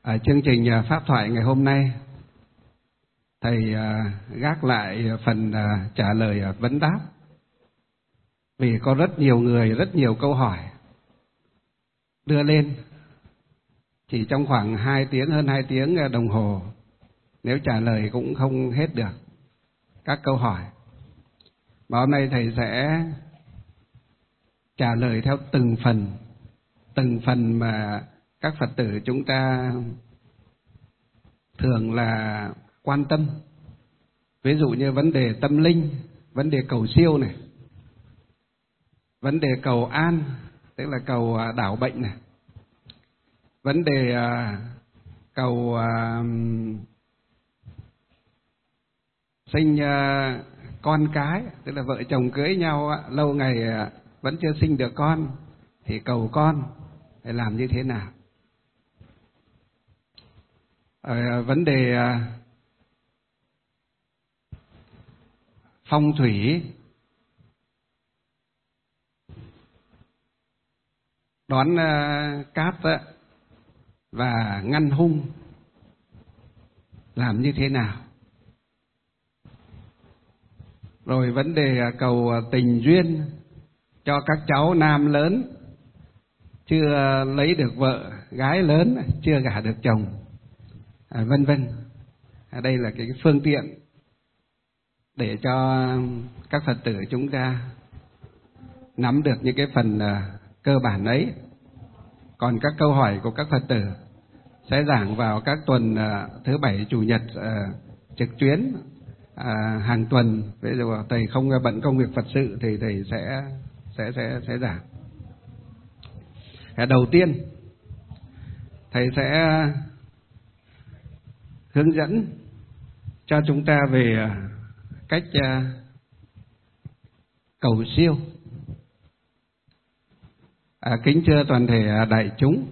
Ở chương trình Pháp thoại ngày hôm nay, Thầy gác lại phần trả lời vấn đáp. Vì có rất nhiều người, rất nhiều câu hỏi đưa lên. Chỉ trong khoảng 2 tiếng, hơn 2 tiếng đồng hồ, nếu trả lời cũng không hết được các câu hỏi. Mà hôm nay Thầy sẽ trả lời theo từng phần mà các Phật tử chúng ta thường là quan tâm. Ví dụ như vấn đề tâm linh, vấn đề cầu siêu này, vấn đề cầu an, tức là cầu đảo bệnh này, vấn đề cầu sinh con cái, tức là vợ chồng cưới nhau lâu ngày vẫn chưa sinh được con thì cầu con, phải làm như thế nào. Vấn đề phong thủy, đón cát và ngăn hung, làm như thế nào. Rồi vấn đề cầu tình duyên cho các cháu nam lớn chưa lấy được vợ, gái lớn chưa gả được chồng, vân vân. Đây là cái phương tiện để cho các Phật tử chúng ta nắm được những cái phần cơ bản ấy. Còn các câu hỏi của các Phật tử sẽ giảng vào các tuần thứ Bảy, Chủ nhật trực tuyến hàng tuần. Ví dụ Thầy không bận công việc Phật sự thì Thầy sẽ giảng. Đầu tiên Thầy sẽ hướng dẫn cho chúng ta về cách cầu siêu. Kính thưa toàn thể đại chúng,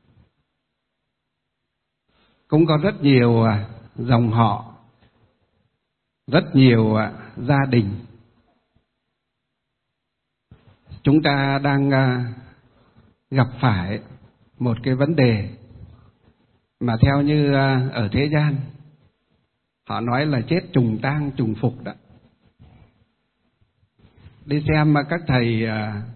cũng có rất nhiều dòng họ, rất nhiều gia đình chúng ta đang gặp phải một cái vấn đề mà theo như ở thế gian họ nói là chết trùng tang trùng phục đó. Đi xem các thầy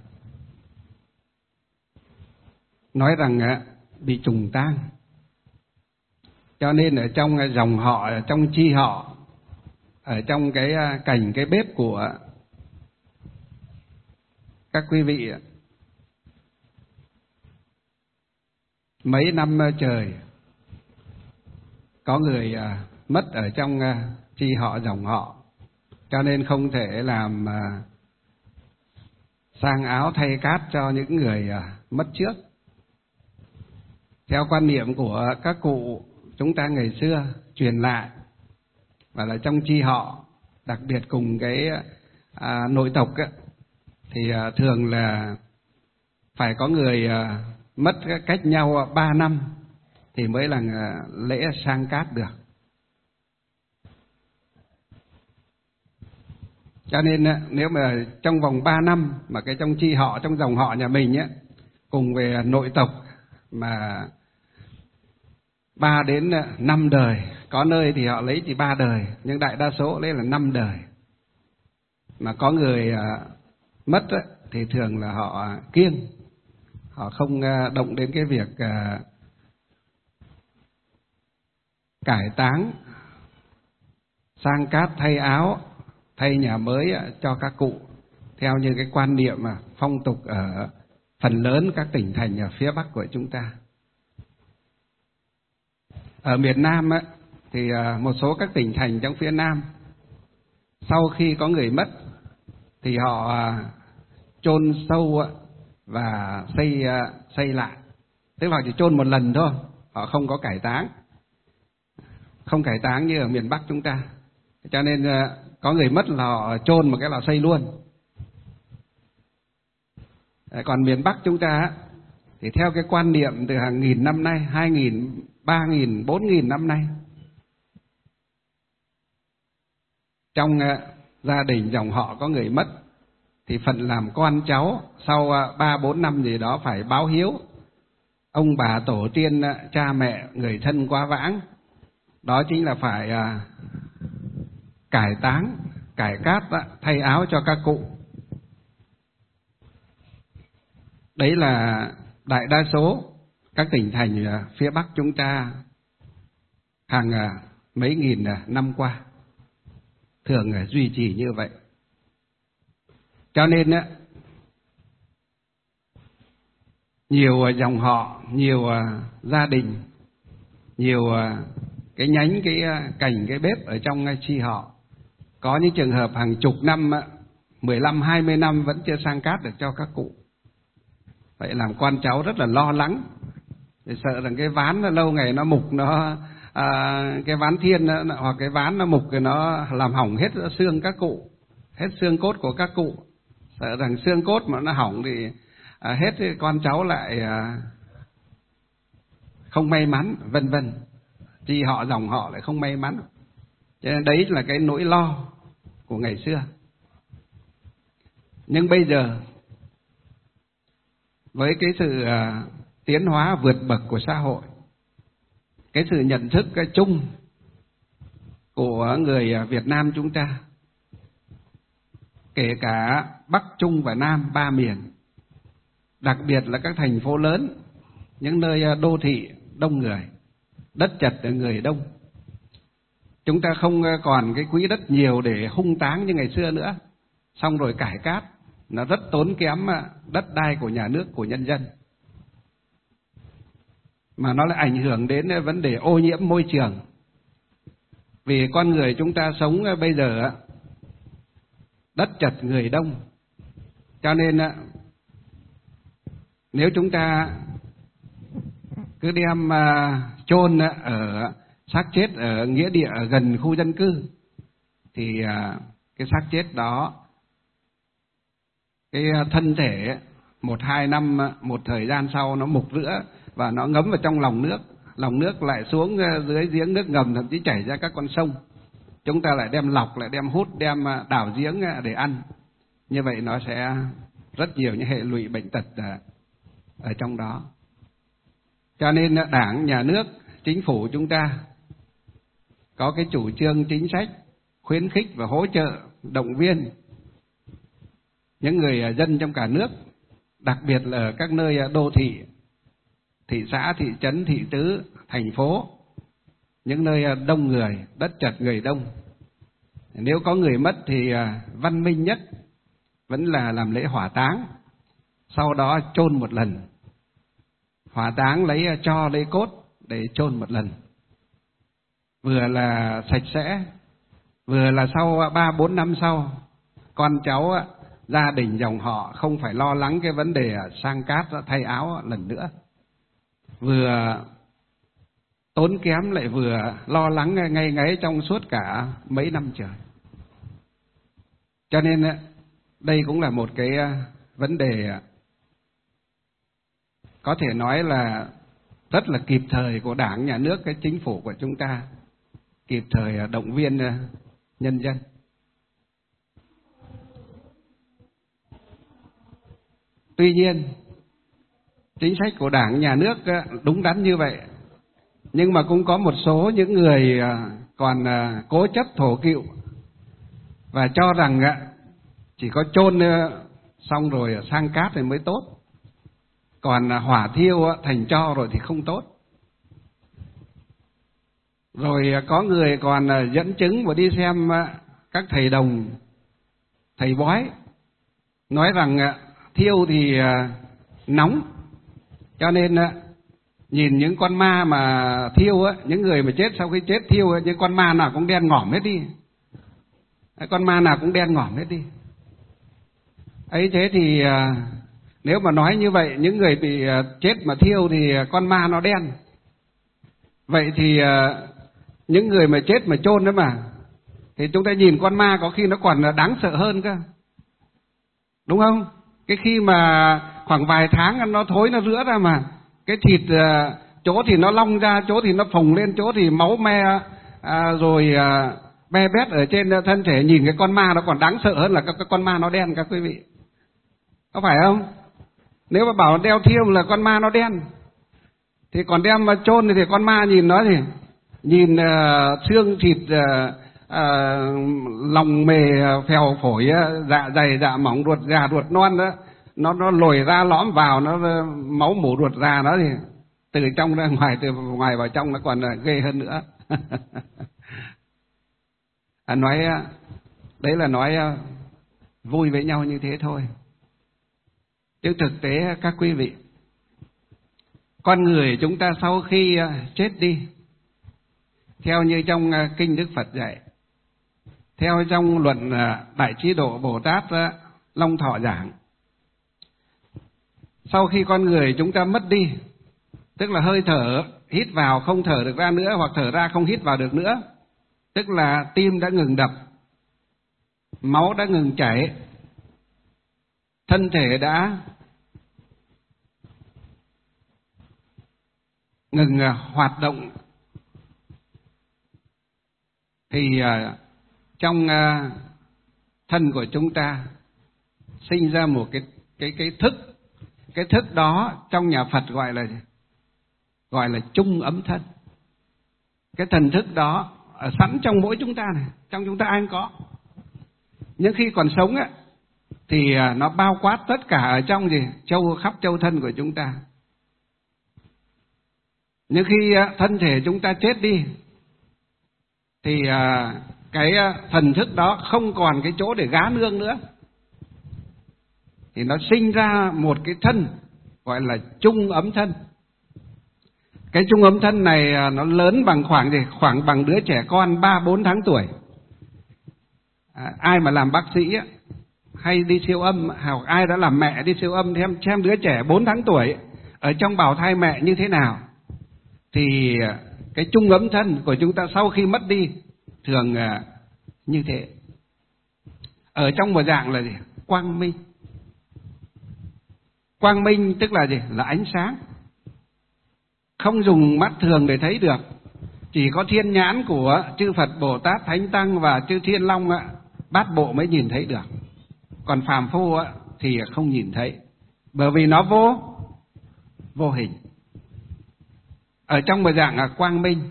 nói rằng bị trùng tang, cho nên ở trong dòng họ, ở trong chi họ, ở trong cái cành cái bếp của các quý vị, mấy năm trời có người mất ở trong chi họ, dòng họ, cho nên không thể làm sang áo thay cát cho những người mất trước. Theo quan niệm của các cụ chúng ta ngày xưa truyền lại, và là trong chi họ, đặc biệt cùng cái nội tộc ấy, thì thường là phải có người mất cách nhau 3 năm thì mới là lễ sang cát được. Cho nên nếu mà trong vòng 3 năm mà cái trong chi họ, trong dòng họ nhà mình ấy, cùng về nội tộc mà 3 đến 5 đời, có nơi thì họ lấy chỉ 3 đời, nhưng đại đa số lấy là 5 đời. Mà có người mất ấy, thì thường là họ kiêng, họ không động đến cái việc cải táng, sang cát, thay áo, thay nhà mới cho các cụ, theo như cái quan niệm phong tục ở phần lớn các tỉnh thành ở phía Bắc của chúng ta. Ở miền Nam ấy, thì một số các tỉnh thành trong phía Nam, sau khi có người mất thì họ chôn sâu và xây lại, tức là chỉ chôn một lần thôi, họ không có cải táng, không cải táng như ở miền Bắc chúng ta. Cho nên có người mất là họ chôn một cái là xây luôn. Còn miền Bắc chúng ta thì theo cái quan niệm từ hàng nghìn năm nay, 2.000, 3.000, 4.000 năm nay, trong gia đình dòng họ có người mất thì phần làm con cháu sau 3-4 năm gì đó phải báo hiếu ông bà tổ tiên, cha mẹ, người thân quá vãng. Đó chính là phải cải táng, cải cát, thay áo cho các cụ. Đấy là đại đa số các tỉnh thành phía Bắc chúng ta hàng mấy nghìn năm qua thường duy trì như vậy. Cho nên nhiều dòng họ, nhiều gia đình, nhiều cái nhánh, cái cành, cái bếp ở trong chi họ, có những trường hợp hàng chục năm, 15, 20 năm vẫn chưa sang cát được cho các cụ. Vậy làm con cháu rất là lo lắng, để sợ rằng cái ván lâu ngày nó mục, cái ván thiên hoặc cái ván nó mục thì nó làm hỏng hết xương các cụ, hết xương cốt của các cụ. Sợ rằng xương cốt mà nó hỏng thì hết con cháu lại không may mắn, vân vân. Chi họ dòng họ lại không may mắn. Cho nên đấy là cái nỗi lo của ngày xưa. Nhưng bây giờ với cái sự tiến hóa vượt bậc của xã hội, cái sự nhận thức cái chung của người Việt Nam chúng ta, kể cả Bắc, Trung và Nam, ba miền, đặc biệt là các thành phố lớn, những nơi đô thị đông người, đất chật người đông, chúng ta không còn cái quỹ đất nhiều để hung táng như ngày xưa nữa. Xong rồi cải cát, nó rất tốn kém đất đai của nhà nước, của nhân dân, mà nó lại ảnh hưởng đến vấn đề ô nhiễm môi trường. Vì con người chúng ta sống bây giờ đất chật người đông, cho nên nếu chúng ta cứ đem chôn ở xác chết ở nghĩa địa ở gần khu dân cư, thì cái xác chết đó, cái thân thể 1-2 năm, một thời gian sau nó mục rữa và nó ngấm vào trong lòng nước lại xuống dưới giếng nước ngầm, thậm chí chảy ra các con sông. Chúng ta lại đem lọc, lại đem hút, đem đào giếng để ăn. Như vậy nó sẽ rất nhiều những hệ lụy bệnh tật ở trong đó. Cho nên Đảng, Nhà nước, Chính phủ chúng ta có cái chủ trương chính sách khuyến khích và hỗ trợ, động viên những người dân trong cả nước, đặc biệt là ở các nơi đô thị, thị xã, thị trấn, thị tứ, thành phố, những nơi đông người, đất chật người đông. Nếu có người mất thì văn minh nhất vẫn là làm lễ hỏa táng, sau đó chôn một lần. Hỏa táng lấy tro, lấy cốt để chôn một lần, vừa là sạch sẽ, vừa là sau 3-4 năm sau, con cháu, gia đình, dòng họ không phải lo lắng cái vấn đề sang cát thay áo lần nữa. Vừa tốn kém lại vừa lo lắng ngây ngáy trong suốt cả mấy năm trời. Cho nên đây cũng là một cái vấn đề có thể nói là rất là kịp thời của Đảng, Nhà nước, cái chính phủ của chúng ta, kịp thời động viên nhân dân. Tuy nhiên, chính sách của Đảng, Nhà nước đúng đắn như vậy, nhưng mà cũng có một số những người còn cố chấp thổ cựu và cho rằng chỉ có chôn xong rồi sang cát thì mới tốt, còn hỏa thiêu thành tro rồi thì không tốt. Rồi có người còn dẫn chứng và đi xem các thầy đồng, thầy bói, nói rằng thiêu thì nóng, cho nên nhìn những con ma mà thiêu, những người mà chết sau khi chết thiêu, những con ma nào cũng đen ngòm hết đi. Con ma nào cũng đen ngòm hết đi. Ấy thế thì nếu mà nói như vậy, những người bị chết mà thiêu thì con ma nó đen. Vậy thì những người mà chết mà chôn đó mà, thì chúng ta nhìn con ma có khi nó còn đáng sợ hơn cơ. Đúng không? Cái khi mà khoảng vài tháng nó thối, nó rữa ra mà, cái thịt chỗ thì nó long ra, chỗ thì nó phồng lên, chỗ thì máu me rồi be bét ở trên thân thể. Nhìn cái con ma nó còn đáng sợ hơn là cái con ma nó đen, các quý vị. Có phải không? Nếu mà bảo đeo thiêu là con ma nó đen, Thì còn đem mà chôn thì con ma nhìn nó thì nhìn xương thịt, lòng mề phèo phổi, dạ dày dạ mỏng, ruột già ruột non đó, nó lồi ra lõm vào, nó máu mủ ruột già nó thì từ trong ra ngoài, từ ngoài vào trong nó còn ghê hơn nữa. Nói đấy là nói vui với nhau như thế thôi, chứ thực tế các quý vị, con người chúng ta sau khi chết đi, theo như trong kinh Đức Phật dạy, theo trong luận Đại Trí Độ Bồ Tát Long Thọ giảng, sau khi con người chúng ta mất đi, tức là hơi thở hít vào không thở được ra nữa, hoặc thở ra không hít vào được nữa, tức là tim đã ngừng đập, máu đã ngừng chảy, thân thể đã ngừng hoạt động, thì trong thân của chúng ta sinh ra một cái thức. Cái thức đó trong nhà Phật gọi là chung ấm thân. Cái thần thức đó ở sẵn trong mỗi chúng ta này, trong chúng ta ai cũng có. Nhưng khi còn sống á, thì nó bao quát tất cả ở trong khắp châu thân của chúng ta. Nhưng khi thân thể chúng ta chết đi, thì cái thần thức đó không còn cái chỗ để gá nương nữa, thì nó sinh ra một cái thân gọi là chung ấm thân. Cái chung ấm thân này nó lớn bằng khoảng bằng đứa trẻ con 3-4 tháng tuổi. Ai mà làm bác sĩ hay đi siêu âm, hoặc ai đã làm mẹ đi siêu âm xem đứa trẻ 4 tháng tuổi ở trong bào thai mẹ như thế nào, thì cái chung ấm thân của chúng ta sau khi mất đi thường như thế. Ở trong một dạng là quang minh. Quang minh tức là là ánh sáng, không dùng mắt thường để thấy được, chỉ có thiên nhãn của chư Phật Bồ Tát Thánh Tăng và chư Thiên Long Bát Bộ mới nhìn thấy được. Còn phàm phu thì không nhìn thấy, bởi vì nó vô hình. Ở trong một dạng quang minh,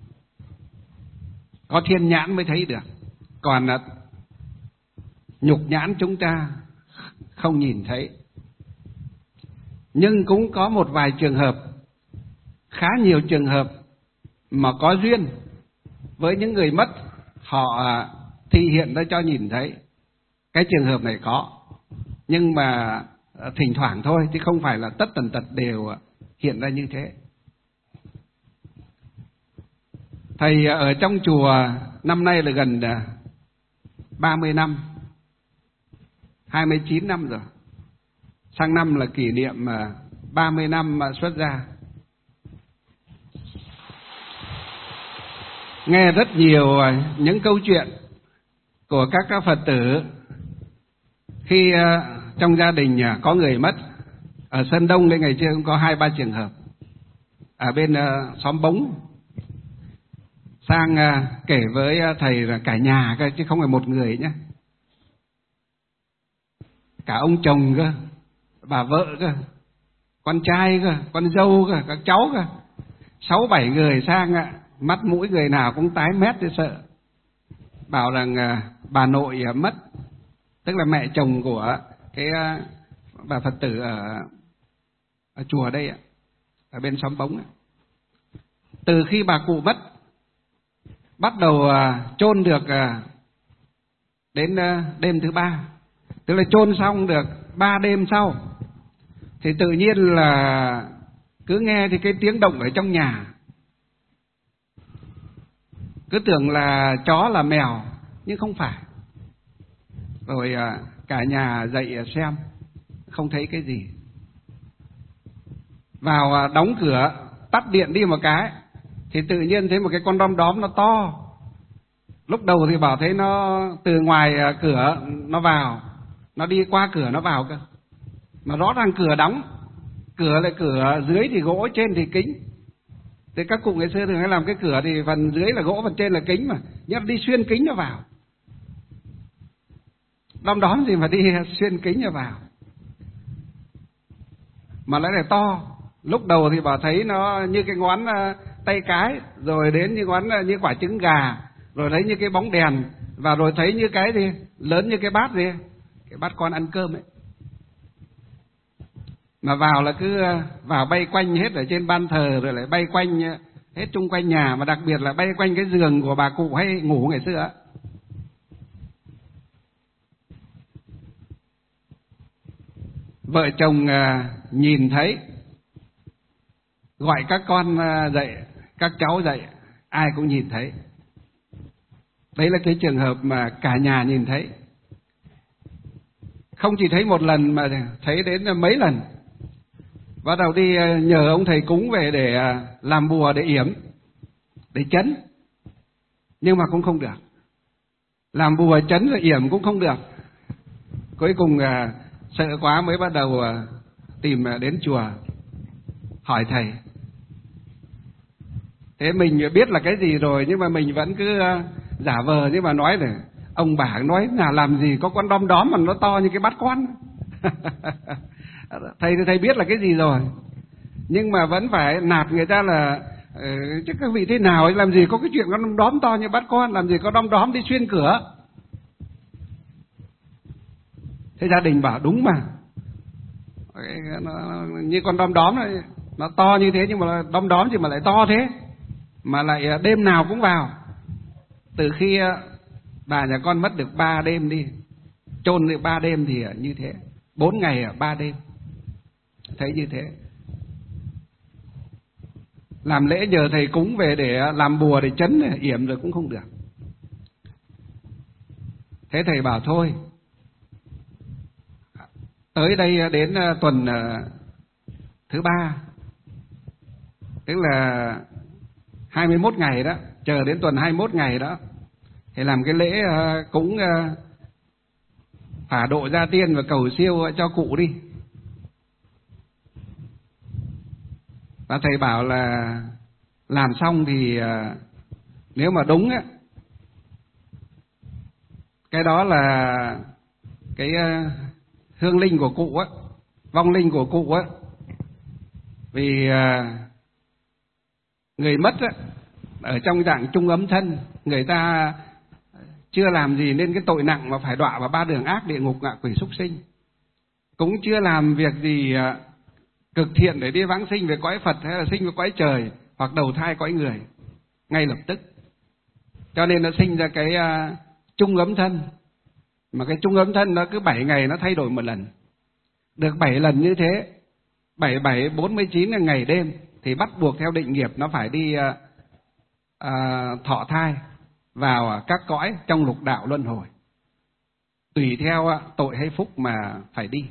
có thiên nhãn mới thấy được, còn nhục nhãn chúng ta không nhìn thấy. Nhưng cũng có một vài trường hợp, khá nhiều trường hợp mà có duyên với những người mất, họ thi hiện ra cho nhìn thấy. Cái trường hợp này có, nhưng mà thỉnh thoảng thôi, chứ không phải là tất tần tật đều hiện ra như thế. Thầy ở trong chùa năm nay là gần 30 năm, 29 năm rồi. Sang năm là kỷ niệm 30 năm xuất gia. Nghe rất nhiều những câu chuyện của các Phật tử khi trong gia đình có người mất. Ở Sơn Đông đây ngày trước cũng có 2-3 trường hợp. Ở bên xóm Bống sang kể với thầy là cả nhà cơ, chứ không phải một người nhé. Cả ông chồng cơ, bà vợ cơ, con trai cơ, con dâu cơ, các cháu cơ, 6-7 người sang mắt mũi người nào cũng tái mét để sợ. Bảo rằng bà nội mất, tức là mẹ chồng của cái bà Phật tử ở chùa đây, ở bên xóm Bống. Từ khi bà cụ mất, bắt đầu chôn được đến đêm thứ 3, tức là chôn xong được 3 đêm sau, thì tự nhiên là cứ nghe thì cái tiếng động ở trong nhà, cứ tưởng là chó là mèo, nhưng không phải. Rồi cả nhà dậy xem, không thấy cái gì. Vào đóng cửa, tắt điện đi một cái, thì tự nhiên thấy một cái con đom đóm nó to. Lúc đầu thì bảo thấy nó từ ngoài cửa nó vào, nó đi qua cửa nó vào cơ, mà rõ ràng cửa đóng, cửa lại cửa dưới thì gỗ, trên thì kính. Thì các cụ ngày xưa thường hay làm cái cửa thì phần dưới là gỗ, phần trên là kính mà, nhưng nó đi xuyên kính nó vào. Đom đóm gì mà đi xuyên kính nó vào, mà lại là to, Lúc đầu thì bảo thấy nó như cái ngón tay cái, rồi đến như ngón như quả trứng gà, rồi thấy như cái bóng đèn, và rồi thấy như cái gì lớn như cái bát gì, cái bát con ăn cơm ấy. Mà vào là cứ vào bay quanh hết ở trên ban thờ, rồi lại bay quanh hết chung quanh nhà, mà đặc biệt là bay quanh cái giường của bà cụ hay ngủ ngày xưa. Vợ chồng nhìn thấy, gọi các con dậy, các cháu dậy, ai cũng nhìn thấy. Đấy là cái trường hợp mà cả nhà nhìn thấy. Không chỉ thấy một lần mà thấy đến mấy lần. Bắt đầu đi nhờ ông thầy cúng về để làm bùa, để yểm, để trấn, nhưng mà cũng không được. Làm bùa trấn rồi yểm cũng không được. Cuối cùng sợ quá mới bắt đầu tìm đến chùa hỏi thầy. Thế mình biết là cái gì rồi, nhưng mà mình vẫn cứ giả vờ, nhưng mà nói này, ông bà nói là làm gì có con đom đóm mà nó to như cái bát con. Thầy biết là cái gì rồi, nhưng mà vẫn phải nạt người ta là chứ các vị thế nào ấy, làm gì có cái chuyện con đom đóm to như bát con, làm gì có đom đóm đi xuyên cửa. Thế gia đình bảo đúng mà, nó như con đom đóm này, nó to như thế, nhưng mà đom đóm gì mà lại to thế, mà lại đêm nào cũng vào. Từ khi bà nhà con mất được 3 đêm đi, chôn được 3 đêm thì như thế, 4 ngày 3 đêm, thấy như thế. Làm lễ nhờ thầy cúng về để làm bùa, để trấn, để yểm rồi cũng không được. Thế thầy bảo thôi, tới đây đến tuần thứ 3, tức là 21 ngày đó, chờ đến tuần 21 ngày đó thì làm cái lễ cúng phả độ gia tiên và cầu siêu cho cụ đi. Và thầy bảo là làm xong thì nếu mà đúng á, cái đó là cái hương linh của cụ á, vong linh của cụ á. Vì người mất á, ở trong dạng chung ấm thân, người ta chưa làm gì nên cái tội nặng mà phải đọa vào 3 đường ác, địa ngục, ngạ quỷ, súc sinh. Cũng chưa làm việc gì cực thiện để đi vãng sinh về cõi Phật, hay là sinh về cõi trời, hoặc đầu thai cõi người ngay lập tức. Cho nên nó sinh ra cái chung ấm thân. Mà cái chung ấm thân nó cứ 7 ngày nó thay đổi một lần. Được 7 lần như thế, 77, 49 ngày đêm, thì bắt buộc theo định nghiệp nó phải đi thọ thai vào các cõi trong lục đạo luân hồi, tùy theo tội hay phúc mà phải đi.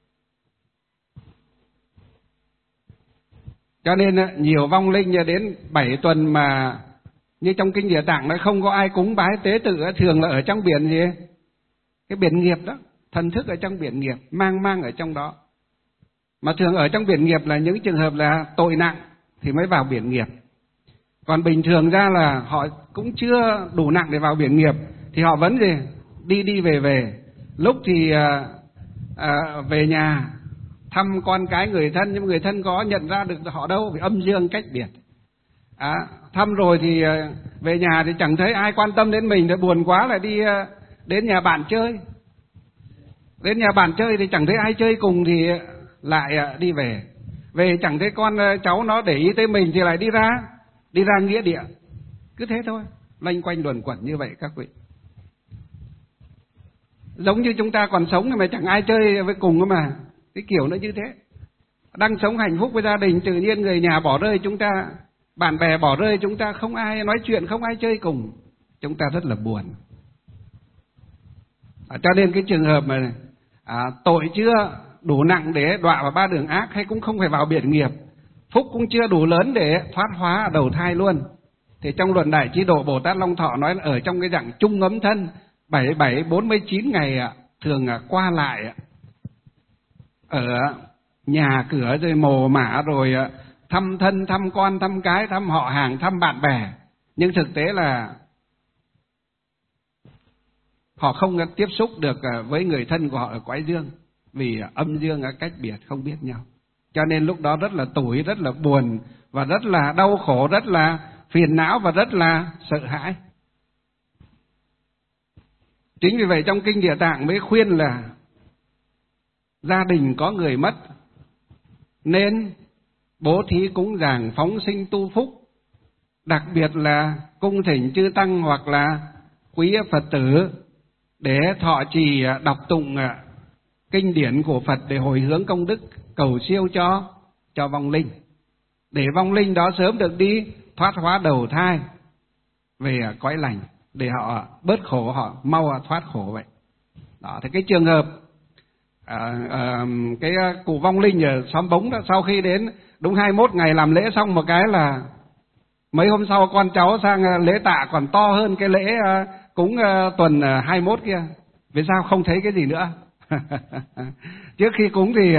Cho nên nhiều vong linh đến 7 tuần mà như trong kinh Địa Tạng nó không có ai cúng bái tế tự, thường là ở trong biển gì? Cái biển nghiệp đó, thần thức ở trong biển nghiệp, mang ở trong đó. Mà thường ở trong biển nghiệp là những trường hợp là tội nặng thì mới vào biển nghiệp. Còn bình thường ra là họ cũng chưa đủ nặng để vào biển nghiệp, thì họ vẫn gì? Đi về. Lúc thì về nhà thăm con cái người thân, nhưng người thân có nhận ra được họ đâu, vì âm dương cách biệt. Thăm rồi thì về nhà thì chẳng thấy ai quan tâm đến mình, thì buồn quá lại đi đến nhà bạn chơi. Đến nhà bạn chơi thì chẳng thấy ai chơi cùng thì lại đi về. Về chẳng thấy con cháu nó để ý tới mình thì lại đi ra nghĩa địa. Cứ thế thôi, loanh quanh luẩn quẩn như vậy các vị. Giống như chúng ta còn sống mà chẳng ai chơi với cùng mà. Cái kiểu nó như thế. Đang sống hạnh phúc với gia đình, tự nhiên người nhà bỏ rơi chúng ta, bạn bè bỏ rơi chúng ta, không ai nói chuyện, không ai chơi cùng. Chúng ta rất là buồn. Cho nên cái trường hợp mà tội chưa đủ nặng để đọa vào 3 đường ác, hay cũng không phải vào biển nghiệp, phúc cũng chưa đủ lớn để thoát hóa đầu thai luôn, thì trong luận Đại Chí Độ Bồ Tát Long Thọ nói là ở trong cái dạng chung ấm thân 77, 49 ngày thường qua lại ở nhà cửa, rồi mồ mả, rồi thăm thân, thăm con, thăm cái, thăm họ hàng, thăm bạn bè. Nhưng thực tế là họ không tiếp xúc được với người thân của họ ở cõi dương, vì âm dương cách biệt không biết nhau. Cho nên lúc đó rất là tủi, rất là buồn và rất là đau khổ, rất là phiền não và rất là sợ hãi. Chính vì vậy trong Kinh Địa Tạng mới khuyên là gia đình có người mất nên bố thí cúng dường phóng sinh tu phúc, đặc biệt là cung thỉnh chư tăng hoặc là quý Phật tử để thọ trì đọc tụng kinh điển của Phật để hồi hướng công đức, cầu siêu cho vong linh, để vong linh đó sớm được đi thoát hóa đầu thai về cõi lành, để họ bớt khổ, họ mau thoát khổ vậy. Đó, thì cái trường hợp cái cụ vong linh ở xóm Bống đó, sau khi đến đúng 21 ngày làm lễ xong một cái là mấy hôm sau con cháu sang lễ tạ còn to hơn cái lễ cúng tuần 21 kia. Vì sao? Không thấy cái gì nữa. Trước khi cúng thì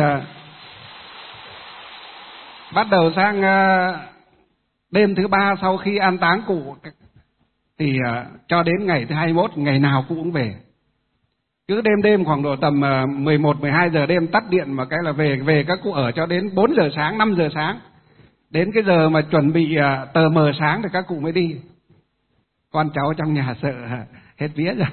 bắt đầu sang đêm thứ 3 sau khi an táng cụ thì cho đến ngày thứ 21 ngày nào cụ cũng về. Cứ đêm khoảng độ tầm 11-12 giờ đêm tắt điện mà cái là về các cụ ở cho đến 4 giờ sáng, 5 giờ sáng. Đến cái giờ mà chuẩn bị tờ mờ sáng thì các cụ mới đi. Con cháu trong nhà sợ hết vía ra.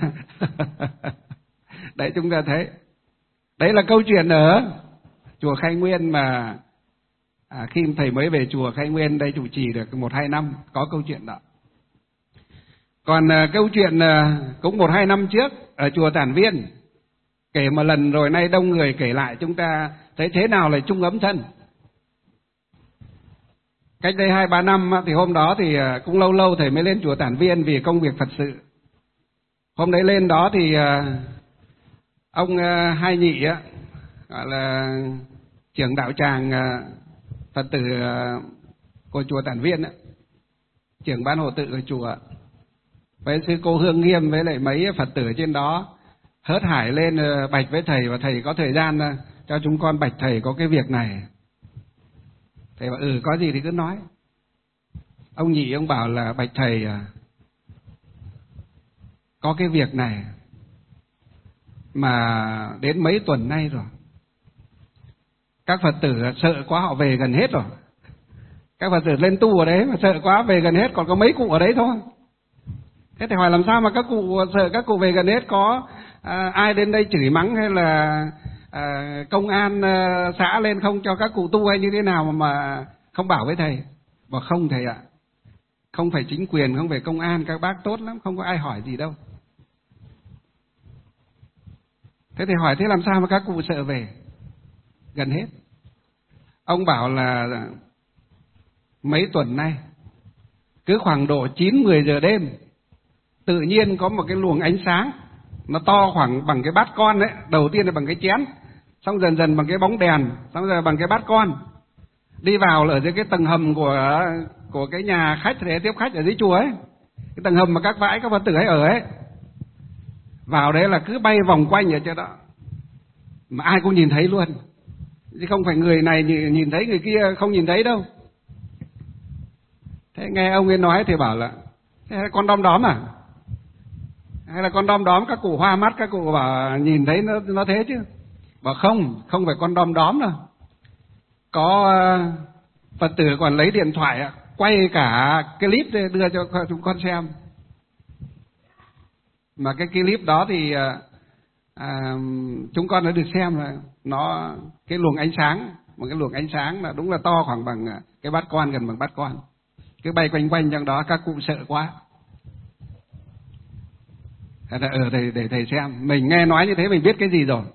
Đấy, chúng ta thấy. Đấy là câu chuyện ở chùa Khai Nguyên mà khi thầy mới về chùa Khai Nguyên đây chủ trì được 1-2 năm có câu chuyện đó. Còn câu chuyện cũng 1-2 năm trước ở chùa Tản Viên, kể một lần rồi nay đông người kể lại chúng ta thấy thế nào là chung ấm thân. Cách đây 2-3 năm thì hôm đó thì cũng lâu thầy mới lên chùa Tản Viên vì công việc Phật sự. Hôm đấy lên đó thì ông Hai Nhị gọi là trưởng đạo tràng Phật tử của chùa Tản Viên, trưởng ban hộ tự của chùa, với sư cô Hương Nghiêm với lại mấy Phật tử trên đó hớt hải lên bạch với thầy, và thầy có thời gian cho chúng con bạch thầy có cái việc này. Thầy bảo có gì thì cứ nói. Ông Nhị ông bảo là bạch thầy có cái việc này mà đến mấy tuần nay rồi, các Phật tử sợ quá họ về gần hết rồi. Các Phật tử lên tu ở đấy mà sợ quá về gần hết, còn có mấy cụ ở đấy thôi. Thế thì hỏi làm sao mà các cụ sợ các cụ về gần hết, có ai đến đây chửi mắng hay là công an xã lên không cho các cụ tu hay như thế nào mà không bảo với thầy? Bảo không thầy ạ, không phải chính quyền, không phải công an, các bác tốt lắm, không có ai hỏi gì đâu. Thế thì hỏi thế làm sao mà các cụ sợ về gần hết? Ông bảo là mấy tuần nay cứ khoảng độ 9-10 giờ đêm tự nhiên có một cái luồng ánh sáng nó to khoảng bằng cái bát con đấy, đầu tiên là bằng cái chén, xong dần dần bằng cái bóng đèn, xong rồi bằng cái bát con, đi vào là ở dưới cái tầng hầm của cái nhà khách để tiếp khách ở dưới chùa ấy, cái tầng hầm mà các vãi các Phật tử ấy ở ấy. Vào đấy là cứ bay vòng quanh ở chỗ đó mà ai cũng nhìn thấy luôn, chứ không phải người này nhìn thấy người kia không nhìn thấy đâu. Thế nghe ông ấy nói thì bảo là thế là con đom đóm à, hay là con đom đóm các cụ hoa mắt, các cụ bảo nhìn thấy nó thế chứ. Bảo không phải con đom đóm đâu. Có Phật tử còn lấy điện thoại quay cả cái clip đưa cho chúng con xem. Mà cái clip đó thì chúng con đã được xem là nó cái luồng ánh sáng, một cái luồng ánh sáng là đúng là to khoảng bằng cái bát con, gần bằng bát con, cứ bay quanh trong đó, các cụ sợ quá. Để thầy xem, mình nghe nói như thế mình biết cái gì rồi.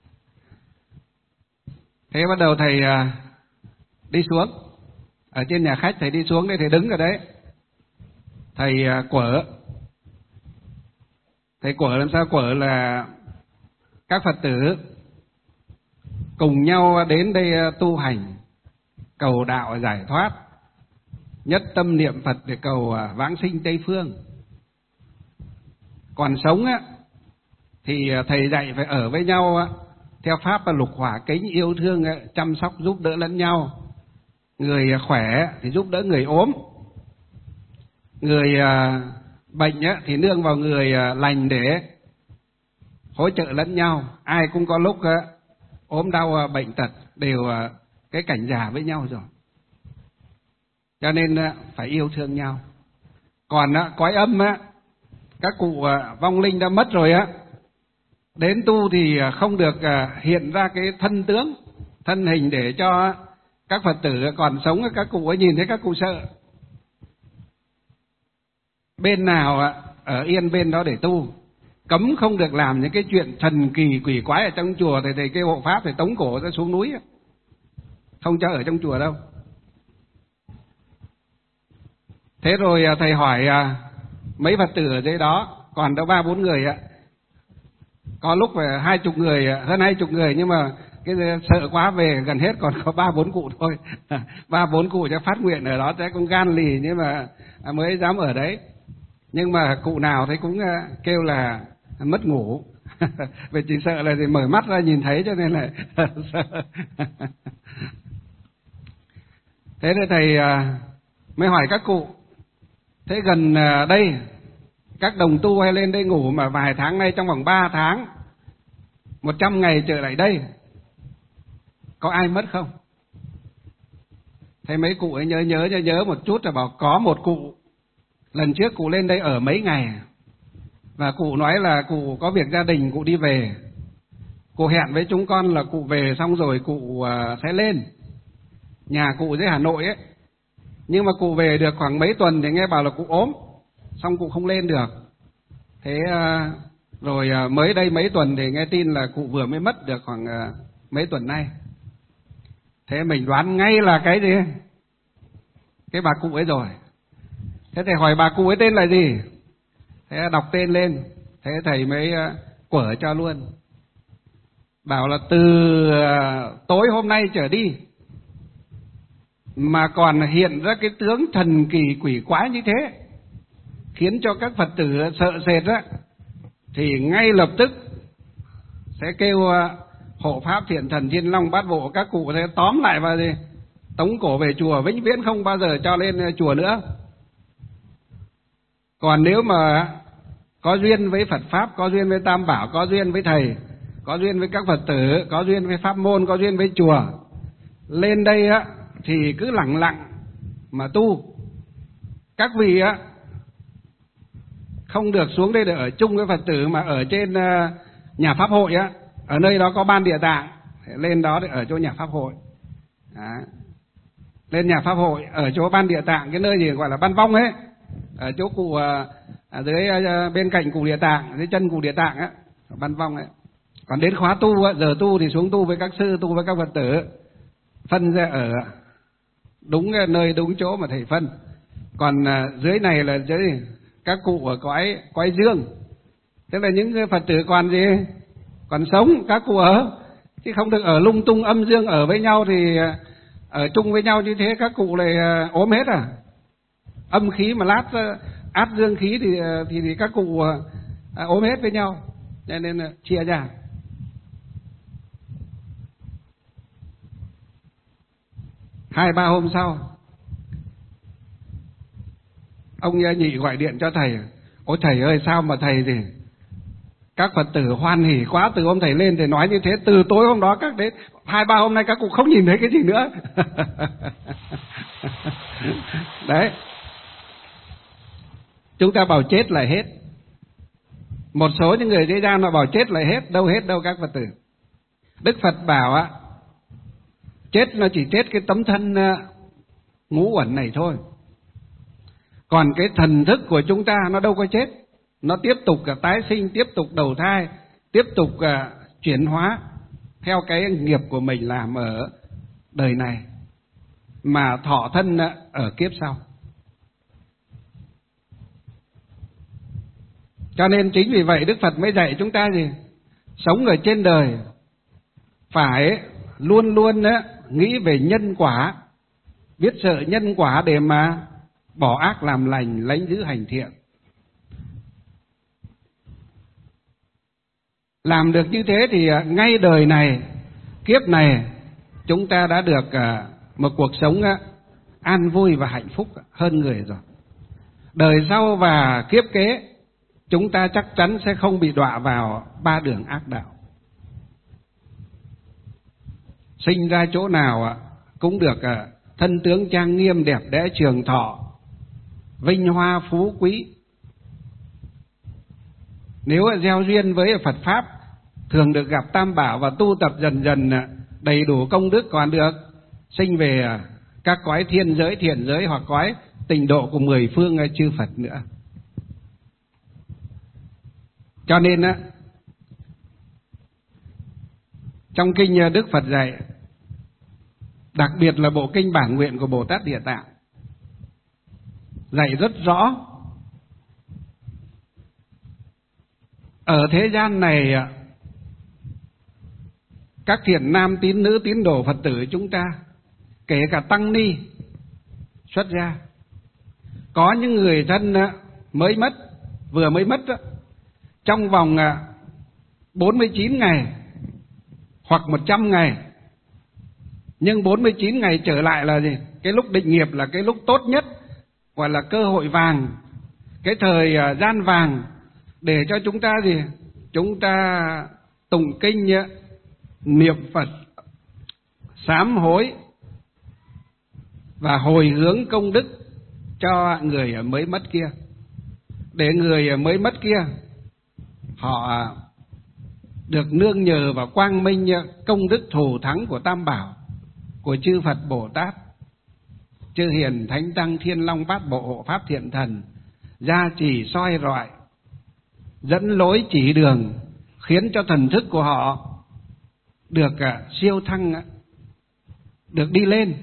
Thế bắt đầu thầy đi xuống ở trên nhà khách, thầy đi xuống đây, thầy đứng ở đấy, thầy quở. Thầy quở làm sao quở là các Phật tử cùng nhau đến đây tu hành, cầu đạo giải thoát, nhất tâm niệm Phật để cầu vãng sinh Tây Phương. Còn sống thì thầy dạy phải ở với nhau theo pháp lục hỏa kính, yêu thương, chăm sóc giúp đỡ lẫn nhau. Người khỏe thì giúp đỡ người ốm, người bệnh thì nương vào người lành để hỗ trợ lẫn nhau. Ai cũng có lúc ốm đau bệnh tật đều cái cảnh già với nhau rồi. Cho nên phải yêu thương nhau. Còn cõi âm các cụ vong linh đã mất rồi đến tu thì không được hiện ra cái thân tướng, thân hình để cho các Phật tử còn sống các cụ ấy nhìn thấy các cụ sợ. Bên nào ở yên bên đó để tu, cấm không được làm những cái chuyện thần kỳ quỷ quái ở trong chùa. Thì cái hộ pháp phải tống cổ ra xuống núi, không cho ở trong chùa đâu. Thế rồi thầy hỏi mấy Phật tử ở dưới đó, còn đâu 3-4 người có lúc phải 20 người, hơn 20 người, nhưng mà cái sợ quá về gần hết, còn có 3-4 cụ thôi. 3-4 cụ cho phát nguyện ở đó, sẽ cũng gan lì nhưng mà mới dám ở đấy. Nhưng mà cụ nào thấy cũng kêu là mất ngủ. Vì chỉ sợ là thì mở mắt ra nhìn thấy cho nên là sợ. Thế nên thầy mới hỏi các cụ, thế gần đây các đồng tu hay lên đây ngủ mà vài tháng nay, trong vòng 3 tháng 100 ngày trở lại đây, có ai mất không? Thấy mấy cụ ấy nhớ một chút là bảo có một cụ. Lần trước cụ lên đây ở mấy ngày, và cụ nói là cụ có việc gia đình, cụ đi về. Cụ hẹn với chúng con là cụ về xong rồi cụ sẽ lên. Nhà cụ dưới Hà Nội ấy. Nhưng mà cụ về được khoảng mấy tuần thì nghe bảo là cụ ốm, xong cụ không lên được. Thế rồi mới đây mấy tuần thì nghe tin là cụ vừa mới mất được khoảng mấy tuần nay. Thế mình đoán ngay là cái gì? Cái bà cụ ấy rồi. Thế thầy hỏi bà cụ ấy tên là gì? Thế đọc tên lên. Thế thầy mới quở cho luôn. Bảo là từ tối hôm nay trở đi mà còn hiện ra cái tướng thần kỳ quỷ quái như thế, khiến cho các Phật tử sợ sệt thì ngay lập tức sẽ kêu hộ pháp thiện thần Thiên Long Bát Bộ, các cụ sẽ tóm lại và tống cổ về chùa, vĩnh viễn không bao giờ cho lên chùa nữa. Còn nếu mà có duyên với Phật Pháp, có duyên với Tam Bảo, có duyên với thầy, có duyên với các Phật tử, có duyên với pháp môn, có duyên với chùa, lên đây thì cứ lặng lặng mà tu. Các vị không được xuống đây để ở chung với Phật tử, mà ở trên nhà pháp hội ở nơi đó có ban Địa Tạng, lên đó để ở chỗ nhà pháp hội. Lên nhà pháp hội ở chỗ ban Địa Tạng, cái nơi gì gọi là ban vong ấy, ở chỗ cụ dưới bên cạnh cụ Địa Tạng, dưới chân cụ Địa Tạng ban vong ấy. Còn đến khóa tu giờ tu thì xuống tu với các sư, tu với các Phật tử, phân ra ở đúng nơi đúng chỗ mà thầy phân. Còn dưới này là dưới các cụ ở cõi dương, tức là những Phật tử còn gì còn sống, các cụ ở, chứ không được ở lung tung âm dương ở với nhau. Thì ở chung với nhau như thế các cụ lại ốm hết âm khí mà lát át dương khí thì các cụ ốm hết với nhau, cho nên chia ra. Hai ba hôm sau, ông nhị gọi điện cho thầy. Ôi thầy ơi, sao mà thầy thì các Phật tử hoan hỉ quá, từ hôm thầy lên thì nói như thế, từ tối hôm đó các đến 2-3 hôm nay các cụ không nhìn thấy cái gì nữa. Đấy, chúng ta bảo chết là hết. Một số những người thế gian mà bảo chết là hết đâu các Phật tử. Đức Phật bảo chết nó chỉ chết cái tấm thân ngũ uẩn này thôi, còn cái thần thức của chúng ta nó đâu có chết. Nó tiếp tục tái sinh, tiếp tục đầu thai, tiếp tục chuyển hóa theo cái nghiệp của mình làm ở đời này, mà thọ thân ở kiếp sau. Cho nên chính vì vậy Đức Phật mới dạy chúng ta gì? Sống ở trên đời phải luôn luôn nghĩ về nhân quả, biết sợ nhân quả để mà bỏ ác làm lành, lãnh giữ hành thiện. Làm được như thế thì ngay đời này, kiếp này, chúng ta đã được một cuộc sống an vui và hạnh phúc hơn người rồi. Đời sau và kiếp kế, chúng ta chắc chắn sẽ không bị đọa vào 3 đường ác đạo. Sinh ra chỗ nào cũng được thân tướng trang nghiêm đẹp đẽ trường thọ, vinh hoa phú quý. Nếu gieo duyên với Phật Pháp, thường được gặp Tam Bảo và tu tập dần dần đầy đủ công đức, còn được sinh về các cõi thiên giới, thiện giới hoặc cõi tịnh độ của 10 phương chư Phật nữa. Cho nên trong kinh Đức Phật dạy, đặc biệt là bộ kinh Bản Nguyện của Bồ Tát Địa Tạng, dạy rất rõ ở thế gian này các thiện nam tín nữ tín đồ Phật tử chúng ta, kể cả tăng ni xuất gia, có những người thân mới mất, vừa mới mất trong vòng 49 ngày hoặc 100 ngày, nhưng 49 ngày trở lại là gì? Cái lúc định nghiệp là cái lúc tốt nhất, gọi là cơ hội vàng, cái thời gian vàng để cho chúng ta gì? Chúng ta tụng kinh, niệm Phật, sám hối và hồi hướng công đức cho người mới mất kia, để người mới mất kia họ được nương nhờ vào quang minh công đức thù thắng của Tam Bảo, của chư Phật Bồ Tát, chư Hiền Thánh Tăng Thiên Long Bát Bộ Hộ Pháp Thiện Thần gia trì soi rọi, dẫn lối chỉ đường, khiến cho thần thức của họ được siêu thăng, được đi lên,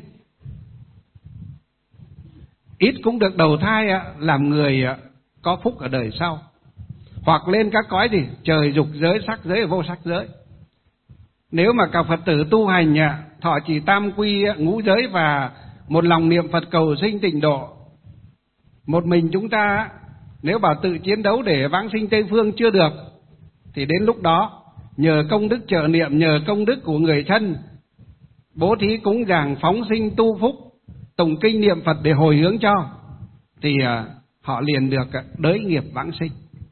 ít cũng được đầu thai làm người có phúc ở đời sau, hoặc lên các cõi gì? Trời dục giới, sắc giới, vô sắc giới. Nếu mà cả Phật tử tu hành thọ trì tam quy ngũ giới và một lòng niệm Phật cầu sinh tịnh độ, một mình chúng ta nếu bảo tự chiến đấu để vãng sinh Tây Phương chưa được, thì đến lúc đó nhờ công đức trợ niệm, nhờ công đức của người thân, bố thí cúng dường, phóng sinh tu phúc, tụng kinh niệm Phật để hồi hướng cho, thì họ liền được đới nghiệp vãng sinh.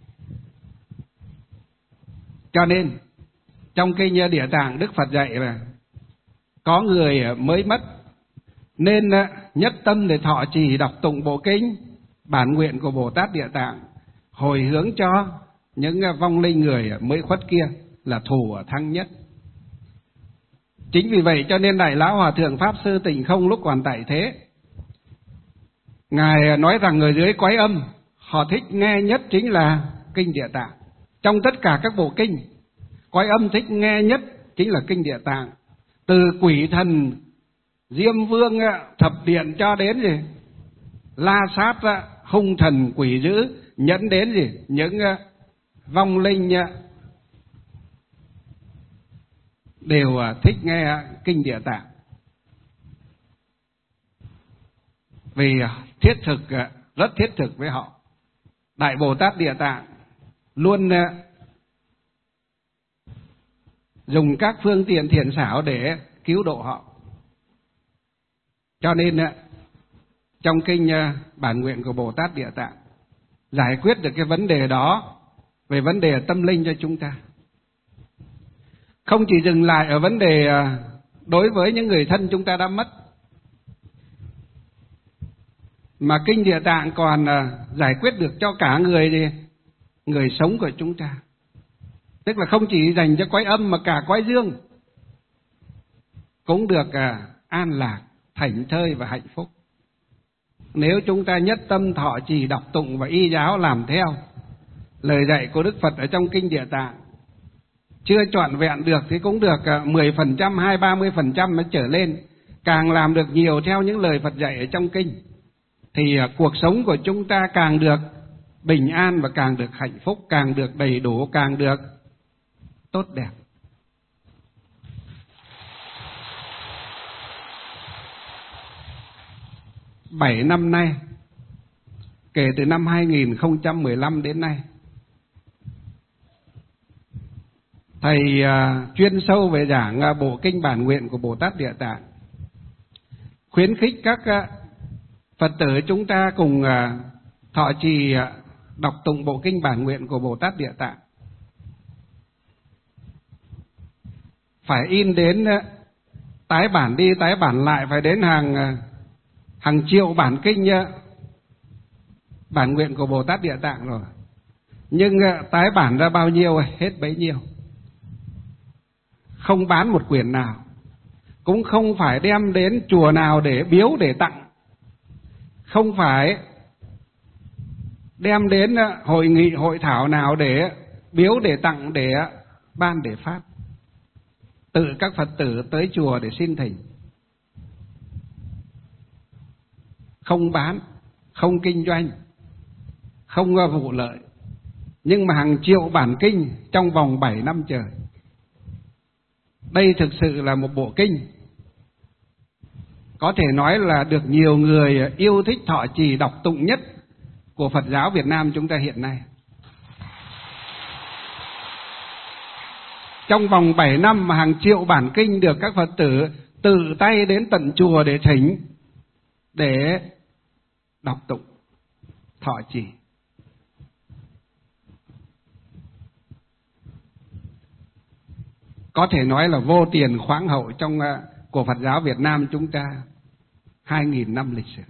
Cho nên trong kinh Địa Tạng, Đức Phật dạy là có người mới mất nên nhất tâm để thọ trì đọc tụng bộ kinh Bản Nguyện của Bồ Tát Địa Tạng, hồi hướng cho những vong linh người mới khuất kia là thù thắng nhất. Chính vì vậy cho nên Đại Lão Hòa Thượng Pháp Sư Tịnh Không lúc còn tại thế, Ngài nói rằng người dưới cõi âm họ thích nghe nhất chính là kinh Địa Tạng. Trong tất cả các bộ kinh, cõi âm thích nghe nhất chính là kinh Địa Tạng. Từ quỷ thần Diêm Vương thập điện cho đến gì? La Sát hung thần quỷ dữ, nhẫn đến gì? Những vong linh đều thích nghe kinh Địa Tạng. Vì thiết thực, rất thiết thực với họ. Đại Bồ Tát Địa Tạng luôn dùng các phương tiện thiện xảo để cứu độ họ. Cho nên trong kinh Bản Nguyện của Bồ Tát Địa Tạng giải quyết được cái vấn đề đó, về vấn đề tâm linh cho chúng ta. Không chỉ dừng lại ở vấn đề đối với những người thân chúng ta đã mất, mà kinh Địa Tạng còn giải quyết được cho cả người sống của chúng ta. Tức là không chỉ dành cho cõi âm mà cả cõi dương cũng được an lạc, thảnh thơi và hạnh phúc. Nếu chúng ta nhất tâm thọ trì đọc tụng và y giáo làm theo lời dạy của Đức Phật ở trong kinh Địa Tạng, chưa trọn vẹn được thì cũng được 10%, 20-30% nó trở lên. Càng làm được nhiều theo những lời Phật dạy ở trong kinh thì cuộc sống của chúng ta càng được bình an và càng được hạnh phúc, càng được đầy đủ, càng được tốt đẹp. Bảy năm nay, kể từ năm 2015 đến nay, Thầy chuyên sâu về giảng bộ kinh Bản Nguyện của Bồ Tát Địa Tạng, khuyến khích các Phật tử chúng ta cùng thọ trì đọc tụng bộ kinh Bản Nguyện của Bồ Tát Địa Tạng. Phải in đến tái bản đi tái bản lại phải đến hàng triệu bản kinh bản nguyện của Bồ Tát Địa Tạng rồi. Nhưng tái bản ra bao nhiêu hết bấy nhiêu. Không bán một quyển nào, cũng không phải đem đến chùa nào để biếu để tặng, không phải đem đến hội nghị hội thảo nào để biếu để tặng, để ban để phát. Tự các Phật tử tới chùa để xin thỉnh. Không bán, không kinh doanh, không vụ lợi. Nhưng mà hàng triệu bản kinh trong vòng 7 năm trời. Đây thực sự là một bộ kinh có thể nói là được nhiều người yêu thích thọ trì đọc tụng nhất của Phật giáo Việt Nam chúng ta hiện nay. Trong vòng 7 năm mà hàng triệu bản kinh được các Phật tử tự tay đến tận chùa để thỉnh, để đọc tụng, thọ trì. Có thể nói là vô tiền khoáng hậu trong của Phật giáo Việt Nam chúng ta 2.000 năm lịch sử.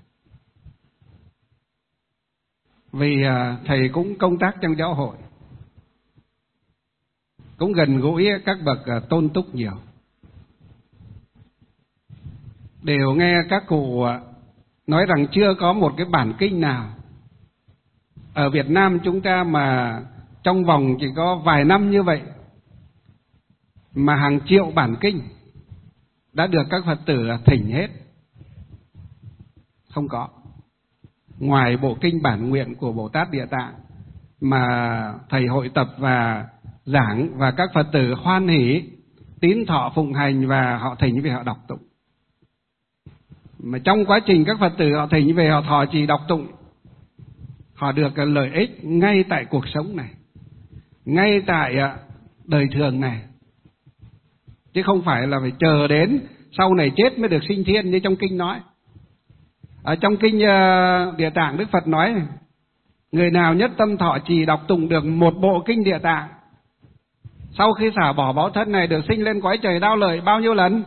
Vì thầy cũng công tác trong giáo hội, cũng gần gũi các bậc tôn túc nhiều, đều nghe các cụ nói rằng chưa có một cái bản kinh nào ở Việt Nam chúng ta mà trong vòng chỉ có vài năm như vậy mà hàng triệu bản kinh đã được các Phật tử thỉnh hết. Không có. Ngoài bộ kinh bản nguyện của Bồ Tát Địa Tạng mà thầy hội tập và giảng, và các Phật tử hoan hỷ tín thọ phụng hành và họ thỉnh về họ đọc tụng. Mà trong quá trình các Phật tử họ thỉnh về họ thọ trì đọc tụng, họ được lợi ích ngay tại cuộc sống này, ngay tại đời thường này, chứ không phải là phải chờ đến sau này chết mới được sinh thiên như trong kinh nói. Ở trong kinh Địa Tạng, Đức Phật nói người nào nhất tâm thọ trì đọc tụng được một bộ kinh Địa Tạng, sau khi xả bỏ báo thân này được sinh lên cõi trời đao lợi bao nhiêu lần?